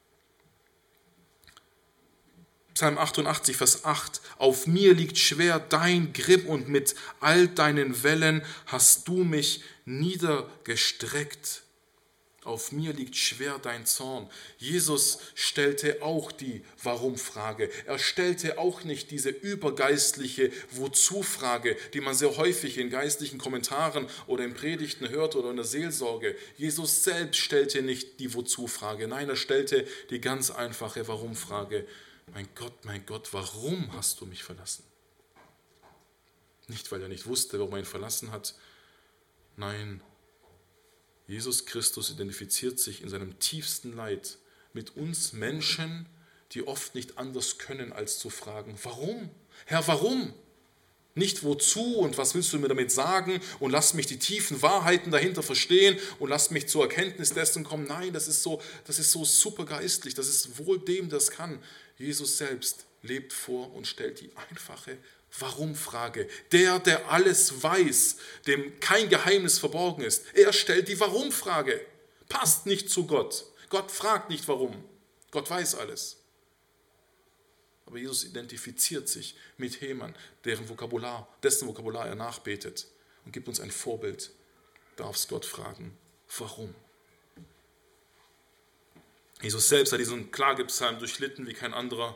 Psalm achtundachtzig, Vers acht, auf mir liegt schwer dein Grimm und mit all deinen Wellen hast du mich niedergestreckt. Auf mir liegt schwer dein Zorn. Jesus stellte auch die Warum-Frage. Er stellte auch nicht diese übergeistliche Wozu-Frage, die man sehr häufig in geistlichen Kommentaren oder in Predigten hört oder in der Seelsorge. Jesus selbst stellte nicht die Wozu-Frage. Nein, er stellte die ganz einfache Warum-Frage. Mein Gott, mein Gott, warum hast du mich verlassen? Nicht, weil er nicht wusste, warum er ihn verlassen hat. Nein, Jesus Christus identifiziert sich in seinem tiefsten Leid mit uns Menschen, die oft nicht anders können, als zu fragen, warum? Herr, warum? Nicht wozu und was willst du mir damit sagen und lass mich die tiefen Wahrheiten dahinter verstehen und lass mich zur Erkenntnis dessen kommen. Nein, das ist so, das ist so super geistlich, das ist wohl dem, das kann. Jesus selbst lebt vor und stellt die einfache Warum-Frage. Der, der alles weiß, dem kein Geheimnis verborgen ist, er stellt die Warum-Frage. Passt nicht zu Gott. Gott fragt nicht warum. Gott weiß alles. Aber Jesus identifiziert sich mit Heman, deren Vokabular, dessen Vokabular er nachbetet und gibt uns ein Vorbild. Darfst Gott fragen, warum? Jesus selbst hat diesen Klagepsalm durchlitten wie kein anderer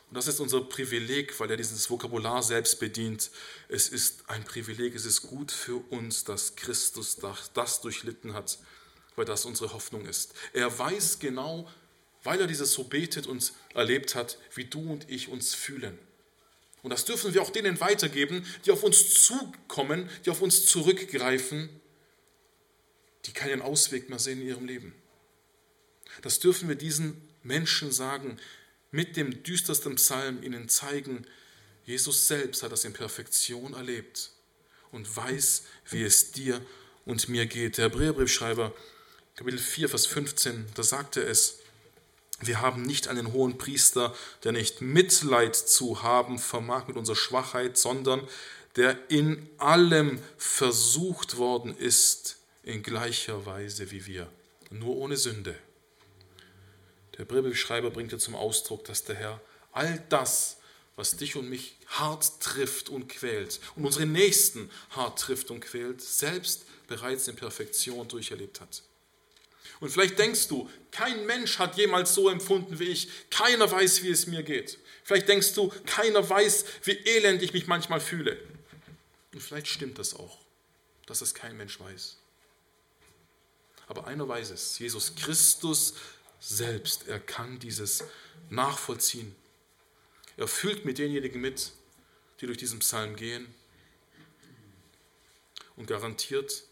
Und das ist unser Privileg, weil er dieses Vokabular selbst bedient. Es ist ein Privileg, es ist gut für uns, dass Christus das durchlitten hat, weil das unsere Hoffnung ist. Er weiß genau, weil er dieses so betet und erlebt hat, wie du und ich uns fühlen. Und das dürfen wir auch denen weitergeben, die auf uns zukommen, die auf uns zurückgreifen, die keinen Ausweg mehr sehen in ihrem Leben. Das dürfen wir diesen Menschen sagen, mit dem düstersten Psalm ihnen zeigen, Jesus selbst hat das in Perfektion erlebt und weiß, wie es dir und mir geht. Der Hebräerbriefschreiber, Kapitel vier, Vers fünfzehn, da sagte es, wir haben nicht einen hohen Priester, der nicht Mitleid zu haben vermag mit unserer Schwachheit, sondern der in allem versucht worden ist, in gleicher Weise wie wir, nur ohne Sünde. Der Hebräerbriefschreiber bringt hier zum Ausdruck, dass der Herr all das, was dich und mich hart trifft und quält und unsere Nächsten hart trifft und quält, selbst bereits in Perfektion durcherlebt hat. Und vielleicht denkst du, kein Mensch hat jemals so empfunden wie ich, keiner weiß, wie es mir geht. Vielleicht denkst du, keiner weiß, wie elend ich mich manchmal fühle. Und vielleicht stimmt das auch, dass es kein Mensch weiß. Aber einer weiß es, Jesus Christus selbst, er kann dieses nachvollziehen. Er fühlt mit denjenigen mit, die durch diesen Psalm gehen und garantiert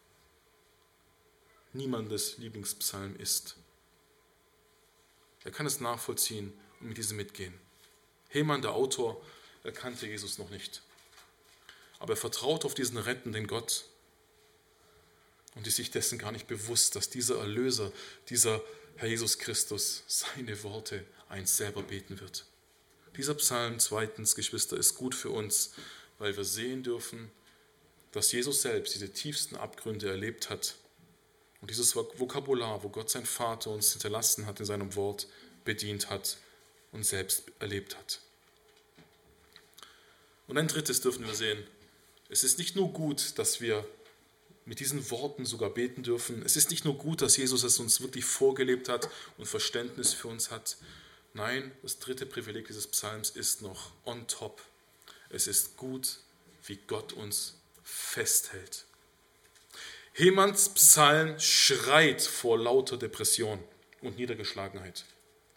niemandes Lieblingspsalm ist. Er kann es nachvollziehen und mit diesem mitgehen. Heman, der Autor, er kannte Jesus noch nicht. Aber er vertraut auf diesen rettenden Gott und ist sich dessen gar nicht bewusst, dass dieser Erlöser, dieser Herr Jesus Christus, seine Worte einst selber beten wird. Dieser Psalm, zweitens, Geschwister, ist gut für uns, weil wir sehen dürfen, dass Jesus selbst diese tiefsten Abgründe erlebt hat und dieses Vokabular, wo Gott sein Vater uns hinterlassen hat in seinem Wort, bedient hat und selbst erlebt hat. Und ein drittes dürfen wir sehen, es ist nicht nur gut, dass wir mit diesen Worten sogar beten dürfen. Es ist nicht nur gut, dass Jesus es uns wirklich vorgelebt hat und Verständnis für uns hat. Nein, das dritte Privileg dieses Psalms ist noch on top. Es ist gut, wie Gott uns festhält. Hemans Psalm schreit vor lauter Depression und Niedergeschlagenheit.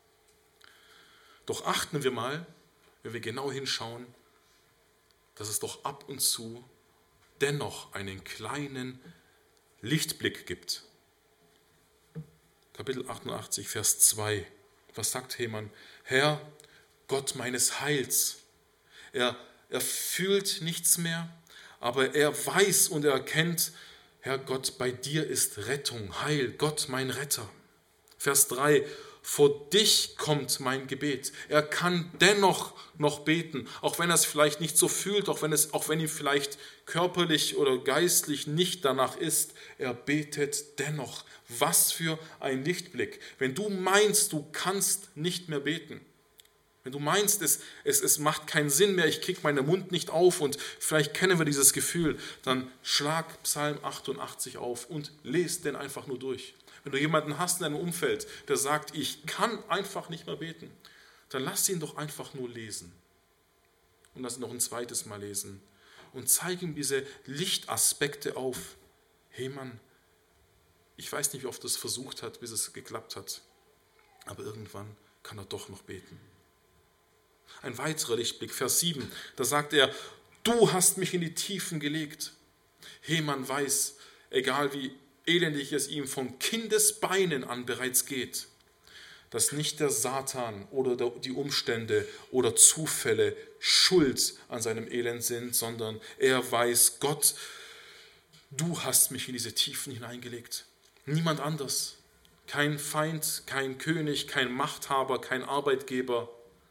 Doch achten wir mal, wenn wir genau hinschauen, dass es doch ab und zu dennoch einen kleinen Lichtblick gibt. Kapitel achtundachtzig, Vers zwei. Was sagt Heman? Herr, Gott meines Heils. Er, er fühlt nichts mehr, aber er weiß und er erkennt, Herr Gott, bei dir ist Rettung, Heil, Gott mein Retter. Vers drei. Vor dich kommt mein Gebet. Er kann dennoch noch beten, auch wenn er es vielleicht nicht so fühlt, auch wenn, es, auch wenn ihm vielleicht körperlich oder geistlich nicht danach ist. Er betet dennoch. Was für ein Lichtblick. Wenn du meinst, du kannst nicht mehr beten, wenn du meinst, es, es, es macht keinen Sinn mehr, ich kriege meinen Mund nicht auf und vielleicht kennen wir dieses Gefühl, dann schlag Psalm achtundachtzig auf und lest den einfach nur durch. Wenn du jemanden hast in deinem Umfeld, der sagt, ich kann einfach nicht mehr beten, dann lass ihn doch einfach nur lesen. Und lass ihn noch ein zweites Mal lesen. Und zeig ihm diese Lichtaspekte auf. Hey Mann, ich weiß nicht, wie oft er es versucht hat, bis es geklappt hat. Aber irgendwann kann er doch noch beten. Ein weiterer Lichtblick, Vers sieben, da sagt er, du hast mich in die Tiefen gelegt. Heman weiß, egal wie elendig es ihm von Kindesbeinen an bereits geht, dass nicht der Satan oder die Umstände oder Zufälle schuld an seinem Elend sind, sondern er weiß, Gott, du hast mich in diese Tiefen hineingelegt. Niemand anders. Kein Feind, kein König, kein Machthaber, kein Arbeitgeber.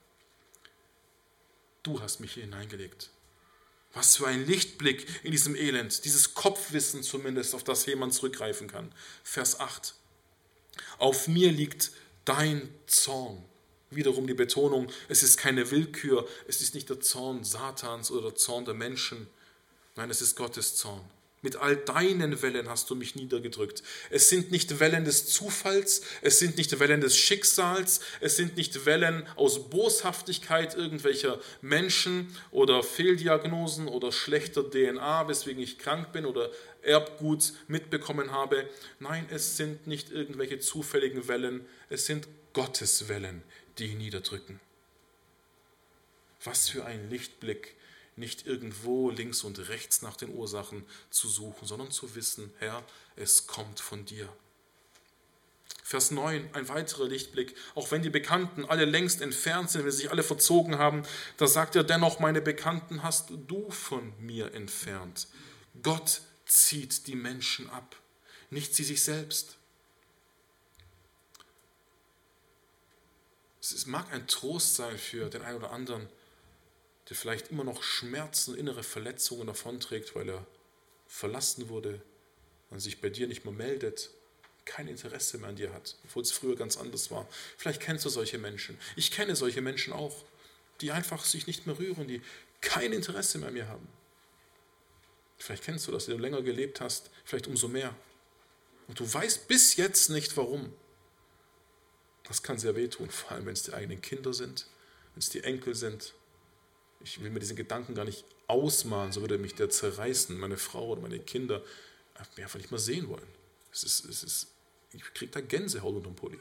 Du hast mich hier hineingelegt. Was für ein Lichtblick in diesem Elend, dieses Kopfwissen zumindest, auf das jemand zurückgreifen kann. Vers acht. Auf mir liegt dein Zorn. Wiederum die Betonung, es ist keine Willkür, es ist nicht der Zorn Satans oder der Zorn der Menschen. Nein, es ist Gottes Zorn. Mit all deinen Wellen hast du mich niedergedrückt. Es sind nicht Wellen des Zufalls, es sind nicht Wellen des Schicksals, es sind nicht Wellen aus Boshaftigkeit irgendwelcher Menschen oder Fehldiagnosen oder schlechter D N A, weswegen ich krank bin oder Erbgut mitbekommen habe. Nein, es sind nicht irgendwelche zufälligen Wellen, es sind Gottes Wellen, die ihn niederdrücken. Was für ein Lichtblick, nicht irgendwo links und rechts nach den Ursachen zu suchen, sondern zu wissen, Herr, es kommt von dir. Vers neun, ein weiterer Lichtblick. Auch wenn die Bekannten alle längst entfernt sind, wenn sie sich alle verzogen haben, da sagt er dennoch, meine Bekannten hast du von mir entfernt. Gott zieht die Menschen ab, nicht sie sich selbst. Es mag ein Trost sein für den einen oder anderen, der vielleicht immer noch Schmerzen und innere Verletzungen davonträgt, weil er verlassen wurde, man sich bei dir nicht mehr meldet, kein Interesse mehr an dir hat, obwohl es früher ganz anders war. Vielleicht kennst du solche Menschen. Ich kenne solche Menschen auch, die einfach sich nicht mehr rühren, die kein Interesse mehr an mir haben. Vielleicht kennst du das, wenn du länger gelebt hast, vielleicht umso mehr. Und du weißt bis jetzt nicht, warum. Das kann sehr wehtun, vor allem wenn es die eigenen Kinder sind, wenn es die Enkel sind. Ich will mir diesen Gedanken gar nicht ausmalen, so würde mich der zerreißen, meine Frau oder meine Kinder mir einfach nicht mal sehen wollen. Es ist, es ist, ich kriege da Gänsehaut unterm Pulli.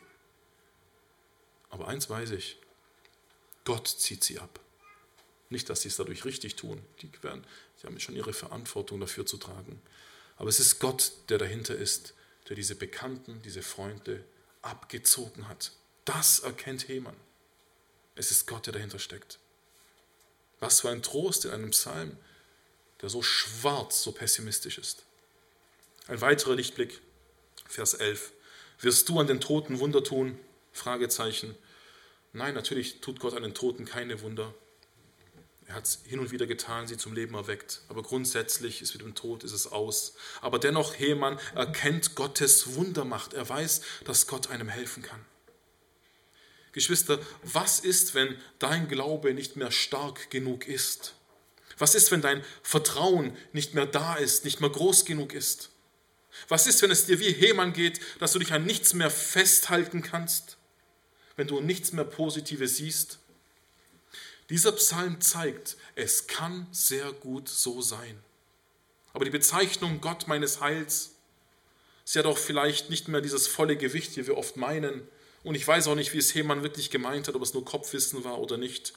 Aber eins weiß ich, Gott zieht sie ab. Nicht, dass sie es dadurch richtig tun, die, werden, die haben schon ihre Verantwortung dafür zu tragen. Aber es ist Gott, der dahinter ist, der diese Bekannten, diese Freunde abgezogen hat. Das erkennt Heman. Es ist Gott, der dahinter steckt. Was für ein Trost in einem Psalm, der so schwarz, so pessimistisch ist. Ein weiterer Lichtblick, Vers elf. Wirst du an den Toten Wunder tun? Fragezeichen. Nein, natürlich tut Gott an den Toten keine Wunder. Er hat es hin und wieder getan, sie zum Leben erweckt. Aber grundsätzlich ist mit dem Tod ist es aus. Aber dennoch, Heman erkennt Gottes Wundermacht. Er weiß, dass Gott einem helfen kann. Geschwister, was ist, wenn dein Glaube nicht mehr stark genug ist? Was ist, wenn dein Vertrauen nicht mehr da ist, nicht mehr groß genug ist? Was ist, wenn es dir wie Heman geht, dass du dich an nichts mehr festhalten kannst, wenn du nichts mehr Positives siehst? Dieser Psalm zeigt, es kann sehr gut so sein. Aber die Bezeichnung Gott meines Heils, sie hat auch vielleicht nicht mehr dieses volle Gewicht, wie wir oft meinen. Und ich weiß auch nicht, wie es Heman wirklich gemeint hat, ob es nur Kopfwissen war oder nicht.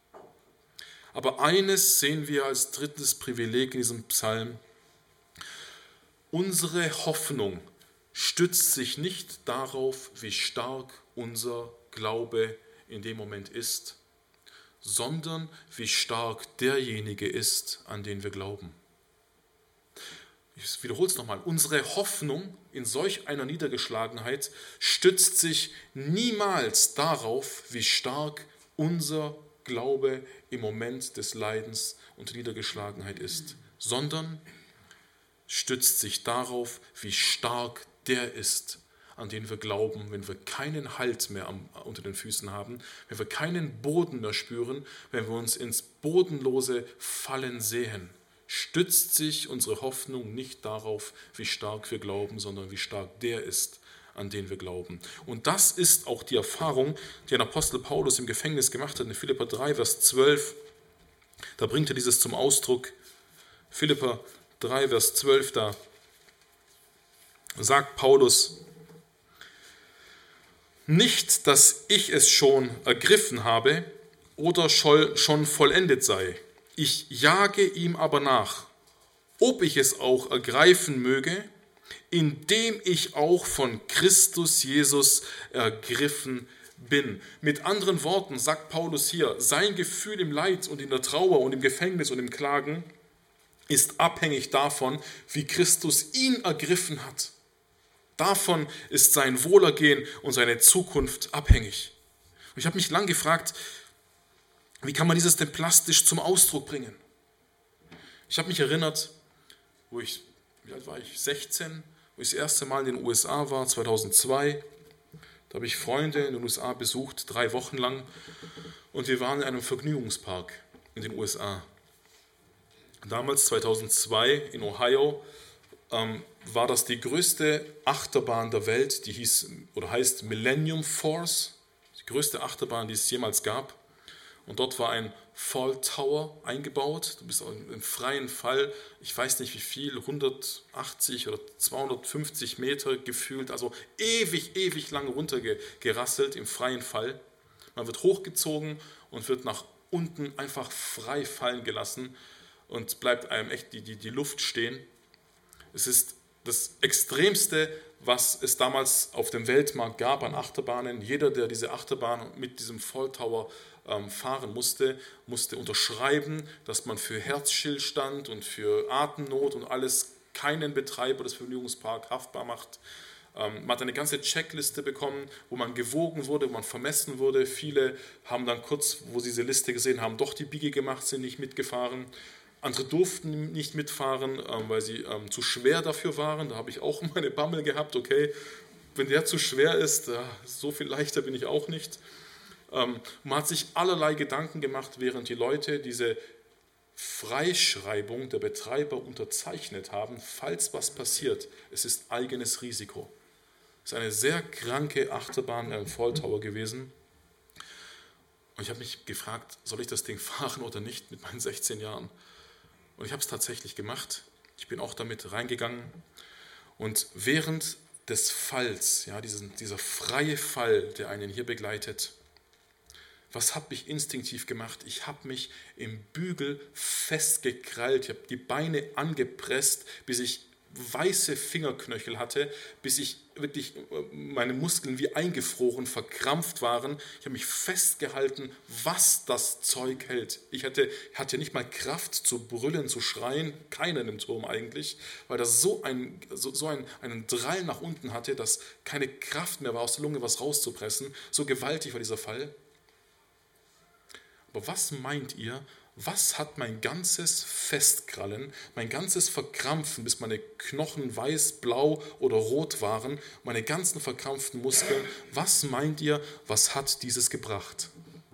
Aber eines sehen wir als drittes Privileg in diesem Psalm. Unsere Hoffnung stützt sich nicht darauf, wie stark unser Glaube in dem Moment ist, sondern wie stark derjenige ist, an den wir glauben. Ich wiederhole es nochmal. Unsere Hoffnung in solch einer Niedergeschlagenheit stützt sich niemals darauf, wie stark unser Glaube im Moment des Leidens und der Niedergeschlagenheit ist, sondern stützt sich darauf, wie stark der ist, an den wir glauben, wenn wir keinen Halt mehr am, unter den Füßen haben, wenn wir keinen Boden mehr spüren, wenn wir uns ins bodenlose Fallen sehen. Stützt sich unsere Hoffnung nicht darauf, wie stark wir glauben, sondern wie stark der ist, an den wir glauben. Und das ist auch die Erfahrung, die ein Apostel Paulus im Gefängnis gemacht hat. In Philipper drei, Vers zwölf, da bringt er dieses zum Ausdruck. Philipper drei, Vers zwölf, da sagt Paulus: Nicht, dass ich es schon ergriffen habe oder schon vollendet sei. Ich jage ihm aber nach, ob ich es auch ergreifen möge, indem ich auch von Christus Jesus ergriffen bin. Mit anderen Worten sagt Paulus hier, sein Gefühl im Leid und in der Trauer und im Gefängnis und im Klagen ist abhängig davon, wie Christus ihn ergriffen hat. Davon ist sein Wohlergehen und seine Zukunft abhängig. Und ich habe mich lang gefragt, wie kann man dieses denn plastisch zum Ausdruck bringen? Ich habe mich erinnert, wo ich, wie alt war ich, sechzehn, wo ich das erste Mal in den U S A war, zweitausendzwei. Da habe ich Freunde in den U S A besucht, drei Wochen lang. Und wir waren in einem Vergnügungspark in den U S A. Damals, zweitausendzwei, in Ohio, ähm, war das die größte Achterbahn der Welt, die hieß oder heißt Millennium Force, die größte Achterbahn, die es jemals gab. Und dort war ein Fall Tower eingebaut. Du bist im freien Fall, ich weiß nicht wie viel, hundertachtzig oder zweihundertfünfzig Meter gefühlt, also ewig, ewig lang runtergerasselt im freien Fall. Man wird hochgezogen und wird nach unten einfach frei fallen gelassen und bleibt einem echt die, die, die Luft stehen. Es ist das Extremste, was es damals auf dem Weltmarkt gab an Achterbahnen. Jeder, der diese Achterbahn mit diesem Fall Tower ähm, fahren musste, musste unterschreiben, dass man für Herzstillstand und für Atemnot und alles keinen Betreiber des Vergnügungsparks haftbar macht. Ähm, man hat eine ganze Checkliste bekommen, wo man gewogen wurde, wo man vermessen wurde. Viele haben dann kurz, wo sie diese Liste gesehen haben, doch die Biege gemacht, sind nicht mitgefahren. Andere durften nicht mitfahren, weil sie zu schwer dafür waren. Da habe ich auch meine Bammel gehabt, okay, wenn der zu schwer ist, so viel leichter bin ich auch nicht. Man hat sich allerlei Gedanken gemacht, während die Leute diese Freischreibung der Betreiber unterzeichnet haben, falls was passiert. Es ist eigenes Risiko. Es ist eine sehr kranke Achterbahn, ein Fall Tower gewesen. Und ich habe mich gefragt, soll ich das Ding fahren oder nicht mit meinen sechzehn Jahren? Und ich habe es tatsächlich gemacht. Ich bin auch damit reingegangen. Und während des Falls, ja, diesen, dieser freie Fall, der einen hier begleitet, was habe ich instinktiv gemacht? Ich habe mich im Bügel festgekrallt, ich habe die Beine angepresst, bis ich weiße Fingerknöchel hatte, bis ich wirklich meine Muskeln wie eingefroren, verkrampft waren. Ich habe mich festgehalten, was das Zeug hält. Ich hatte, hatte nicht mal Kraft zu brüllen, zu schreien, keinen im Turm eigentlich, weil das so, ein, so, so ein, einen Drall nach unten hatte, dass keine Kraft mehr war, aus der Lunge was rauszupressen. So gewaltig war dieser Fall. Aber was meint ihr, was hat mein ganzes Festkrallen, mein ganzes Verkrampfen, bis meine Knochen weiß, blau oder rot waren, meine ganzen verkrampften Muskeln, was meint ihr, was hat dieses gebracht?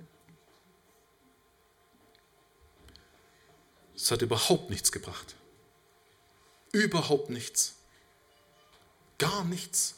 Es hat überhaupt nichts gebracht. Überhaupt nichts. Gar nichts.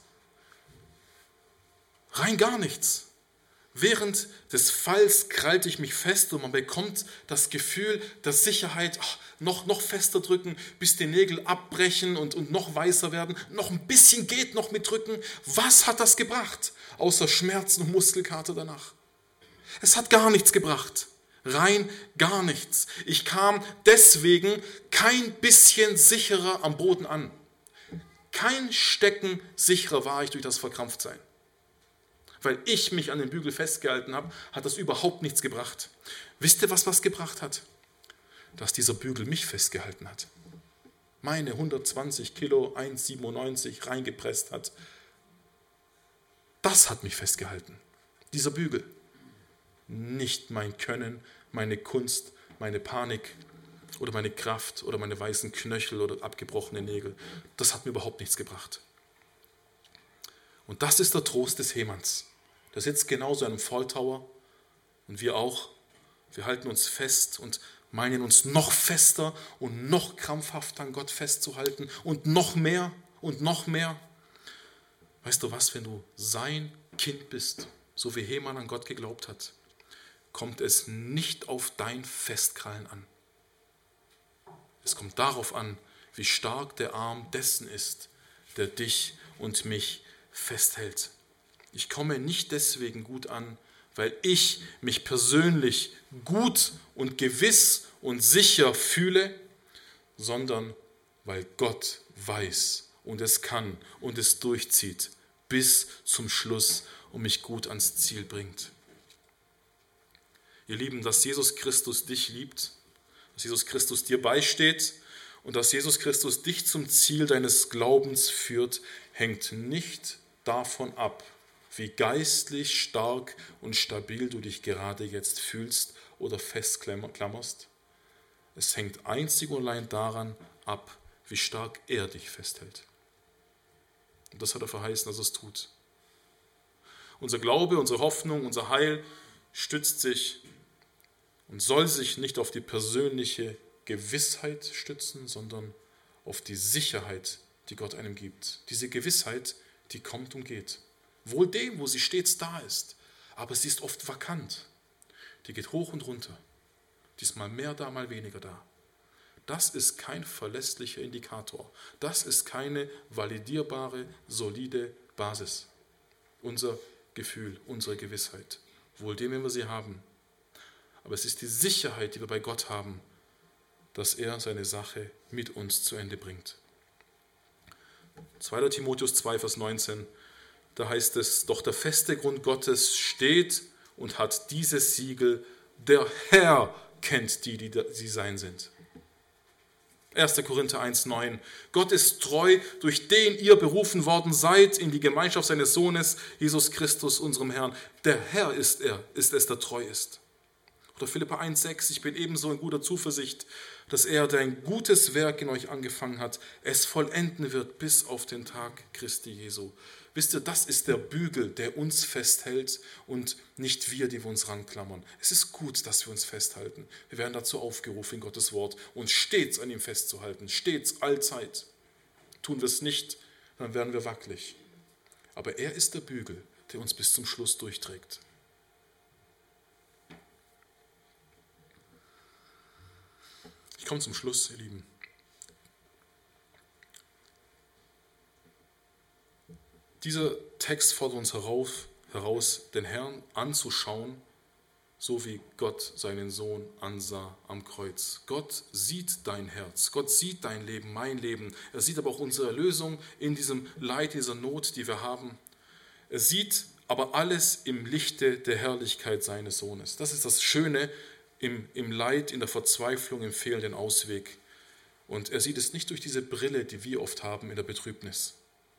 Rein gar nichts. Während des Falls krallte ich mich fest und man bekommt das Gefühl der Sicherheit, ach, noch, noch fester drücken, bis die Nägel abbrechen und, und noch weißer werden. Noch ein bisschen geht noch mit drücken. Was hat das gebracht? Außer Schmerzen und Muskelkater danach. Es hat gar nichts gebracht. Rein gar nichts. Ich kam deswegen kein bisschen sicherer am Boden an. Kein Stecken sicherer war ich durch das Verkrampftsein. Weil ich mich an den Bügel festgehalten habe, hat das überhaupt nichts gebracht. Wisst ihr, was was gebracht hat? Dass dieser Bügel mich festgehalten hat. Meine hundertzwanzig Kilo, eins Komma siebenundneunzig reingepresst hat. Das hat mich festgehalten. Dieser Bügel. Nicht mein Können, meine Kunst, meine Panik oder meine Kraft oder meine weißen Knöchel oder abgebrochene Nägel. Das hat mir überhaupt nichts gebracht. Und das ist der Trost des Hemans. Der sitzt genauso in einem Fall Tower und wir auch. Wir halten uns fest und meinen uns noch fester und noch krampfhafter an Gott festzuhalten und noch mehr und noch mehr. Weißt du was, wenn du sein Kind bist, so wie Heman an Gott geglaubt hat, kommt es nicht auf dein Festkrallen an. Es kommt darauf an, wie stark der Arm dessen ist, der dich und mich festhält. Ich komme nicht deswegen gut an, weil ich mich persönlich gut und gewiss und sicher fühle, sondern weil Gott weiß und es kann und es durchzieht bis zum Schluss und mich gut ans Ziel bringt. Ihr Lieben, dass Jesus Christus dich liebt, dass Jesus Christus dir beisteht und dass Jesus Christus dich zum Ziel deines Glaubens führt, hängt nicht davon ab, wie geistlich stark und stabil du dich gerade jetzt fühlst oder festklammerst. Es hängt einzig und allein daran ab, wie stark er dich festhält. Und das hat er verheißen, dass er es tut. Unser Glaube, unsere Hoffnung, unser Heil stützt sich und soll sich nicht auf die persönliche Gewissheit stützen, sondern auf die Sicherheit die Gott einem gibt. Diese Gewissheit, die kommt und geht. Wohl dem, wo sie stets da ist, aber sie ist oft vakant. Die geht hoch und runter. Die ist mal mehr da, mal weniger da. Das ist kein verlässlicher Indikator. Das ist keine validierbare, solide Basis. Unser Gefühl, unsere Gewissheit. Wohl dem, wenn wir sie haben. Aber es ist die Sicherheit, die wir bei Gott haben, dass er seine Sache mit uns zu Ende bringt. zweiter Timotheus zwei, Vers neunzehn, da heißt es, doch der feste Grund Gottes steht und hat dieses Siegel, der Herr kennt die, die sie sein sind. erster Korinther eins, neun, Gott ist treu, durch den ihr berufen worden seid in die Gemeinschaft seines Sohnes, Jesus Christus, unserem Herrn. Der Herr ist er, ist es, der treu ist. Oder Philipper eins, sechs, ich bin ebenso in guter Zuversicht, dass er, der ein gutes Werk in euch angefangen hat, es vollenden wird bis auf den Tag Christi Jesu. Wisst ihr, das ist der Bügel, der uns festhält und nicht wir, die wir uns ranklammern. Es ist gut, dass wir uns festhalten. Wir werden dazu aufgerufen in Gottes Wort, uns stets an ihm festzuhalten, stets, allzeit. Tun wir es nicht, dann werden wir wackelig. Aber er ist der Bügel, der uns bis zum Schluss durchträgt. Ich komme zum Schluss, ihr Lieben. Dieser Text fordert uns herauf, heraus, den Herrn anzuschauen, so wie Gott seinen Sohn ansah am Kreuz. Gott sieht dein Herz, Gott sieht dein Leben, mein Leben. Er sieht aber auch unsere Erlösung in diesem Leid, dieser Not, die wir haben. Er sieht aber alles im Lichte der Herrlichkeit seines Sohnes. Das ist das Schöne im, im Leid, in der Verzweiflung, im fehlenden Ausweg. Und er sieht es nicht durch diese Brille, die wir oft haben in der Betrübnis.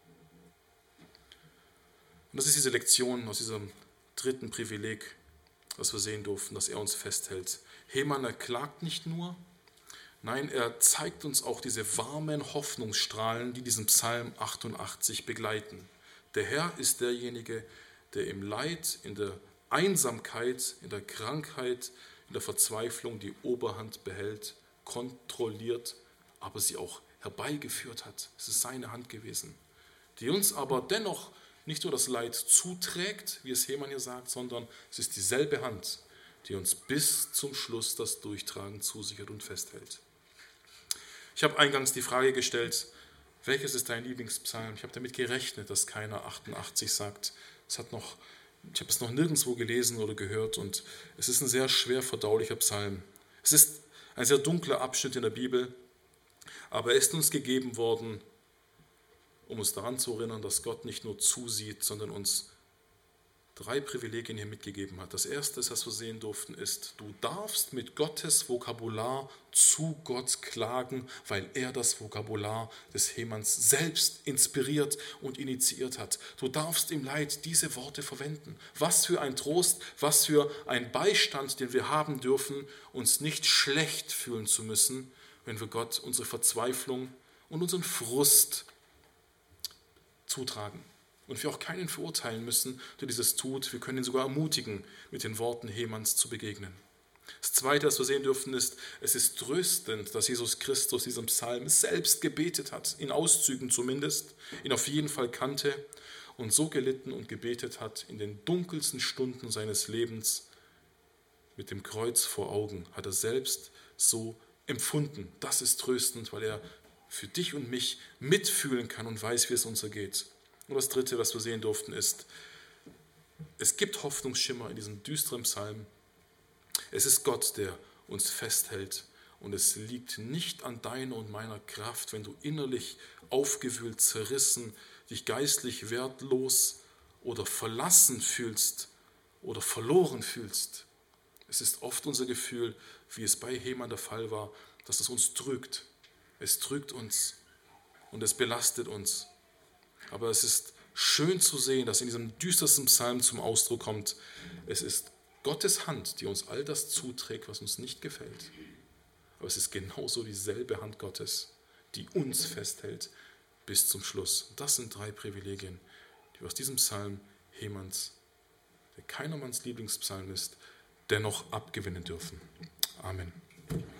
Und das ist diese Lektion aus diesem dritten Privileg, was wir sehen durften, dass er uns festhält. Heman, er klagt nicht nur, nein, er zeigt uns auch diese warmen Hoffnungsstrahlen, die diesen Psalm achtundachtzig begleiten. Der Herr ist derjenige, der im Leid, in der Einsamkeit, in der Krankheit, in der Verzweiflung die Oberhand behält, kontrolliert, aber sie auch herbeigeführt hat. Es ist seine Hand gewesen, die uns aber dennoch nicht nur das Leid zuträgt, wie es Heman hier sagt, sondern es ist dieselbe Hand, die uns bis zum Schluss das Durchtragen zusichert und festhält. Ich habe eingangs die Frage gestellt, welches ist dein Lieblingspsalm? Ich habe damit gerechnet, dass keiner achtundachtzig sagt. Es hat noch, ich habe es noch nirgendwo gelesen oder gehört und es ist ein sehr schwer verdaulicher Psalm. Es ist ein sehr dunkler Abschnitt in der Bibel, aber er ist uns gegeben worden, um uns daran zu erinnern, dass Gott nicht nur zusieht, sondern uns drei Privilegien hier mitgegeben hat. Das erste, was wir sehen durften, ist, du darfst mit Gottes Vokabular zu Gott klagen, weil er das Vokabular des Hemans selbst inspiriert und initiiert hat. Du darfst im Leid diese Worte verwenden. Was für ein Trost, was für ein Beistand, den wir haben dürfen, uns nicht schlecht fühlen zu müssen, wenn wir Gott unsere Verzweiflung und unseren Frust zutragen. Und wir auch keinen verurteilen müssen, der dieses tut. Wir können ihn sogar ermutigen, mit den Worten Hemans zu begegnen. Das Zweite, was wir sehen dürfen, ist, es ist tröstend, dass Jesus Christus diesen Psalm selbst gebetet hat, in Auszügen zumindest, ihn auf jeden Fall kannte und so gelitten und gebetet hat in den dunkelsten Stunden seines Lebens mit dem Kreuz vor Augen, hat er selbst so empfunden. Das ist tröstend, weil er für dich und mich mitfühlen kann und weiß, wie es uns ergeht. Und das Dritte, was wir sehen durften, ist, es gibt Hoffnungsschimmer in diesem düsteren Psalm. Es ist Gott, der uns festhält und es liegt nicht an deiner und meiner Kraft, wenn du innerlich aufgewühlt, zerrissen, dich geistlich wertlos oder verlassen fühlst oder verloren fühlst. Es ist oft unser Gefühl, wie es bei Heman der Fall war, dass es uns trügt. Es trügt uns und es belastet uns. Aber es ist schön zu sehen, dass in diesem düstersten Psalm zum Ausdruck kommt, es ist Gottes Hand, die uns all das zuträgt, was uns nicht gefällt. Aber es ist genauso dieselbe Hand Gottes, die uns festhält bis zum Schluss. Das sind drei Privilegien, die wir aus diesem Psalm Hemans, der keinermanns Lieblingspsalm ist, dennoch abgewinnen dürfen. Amen.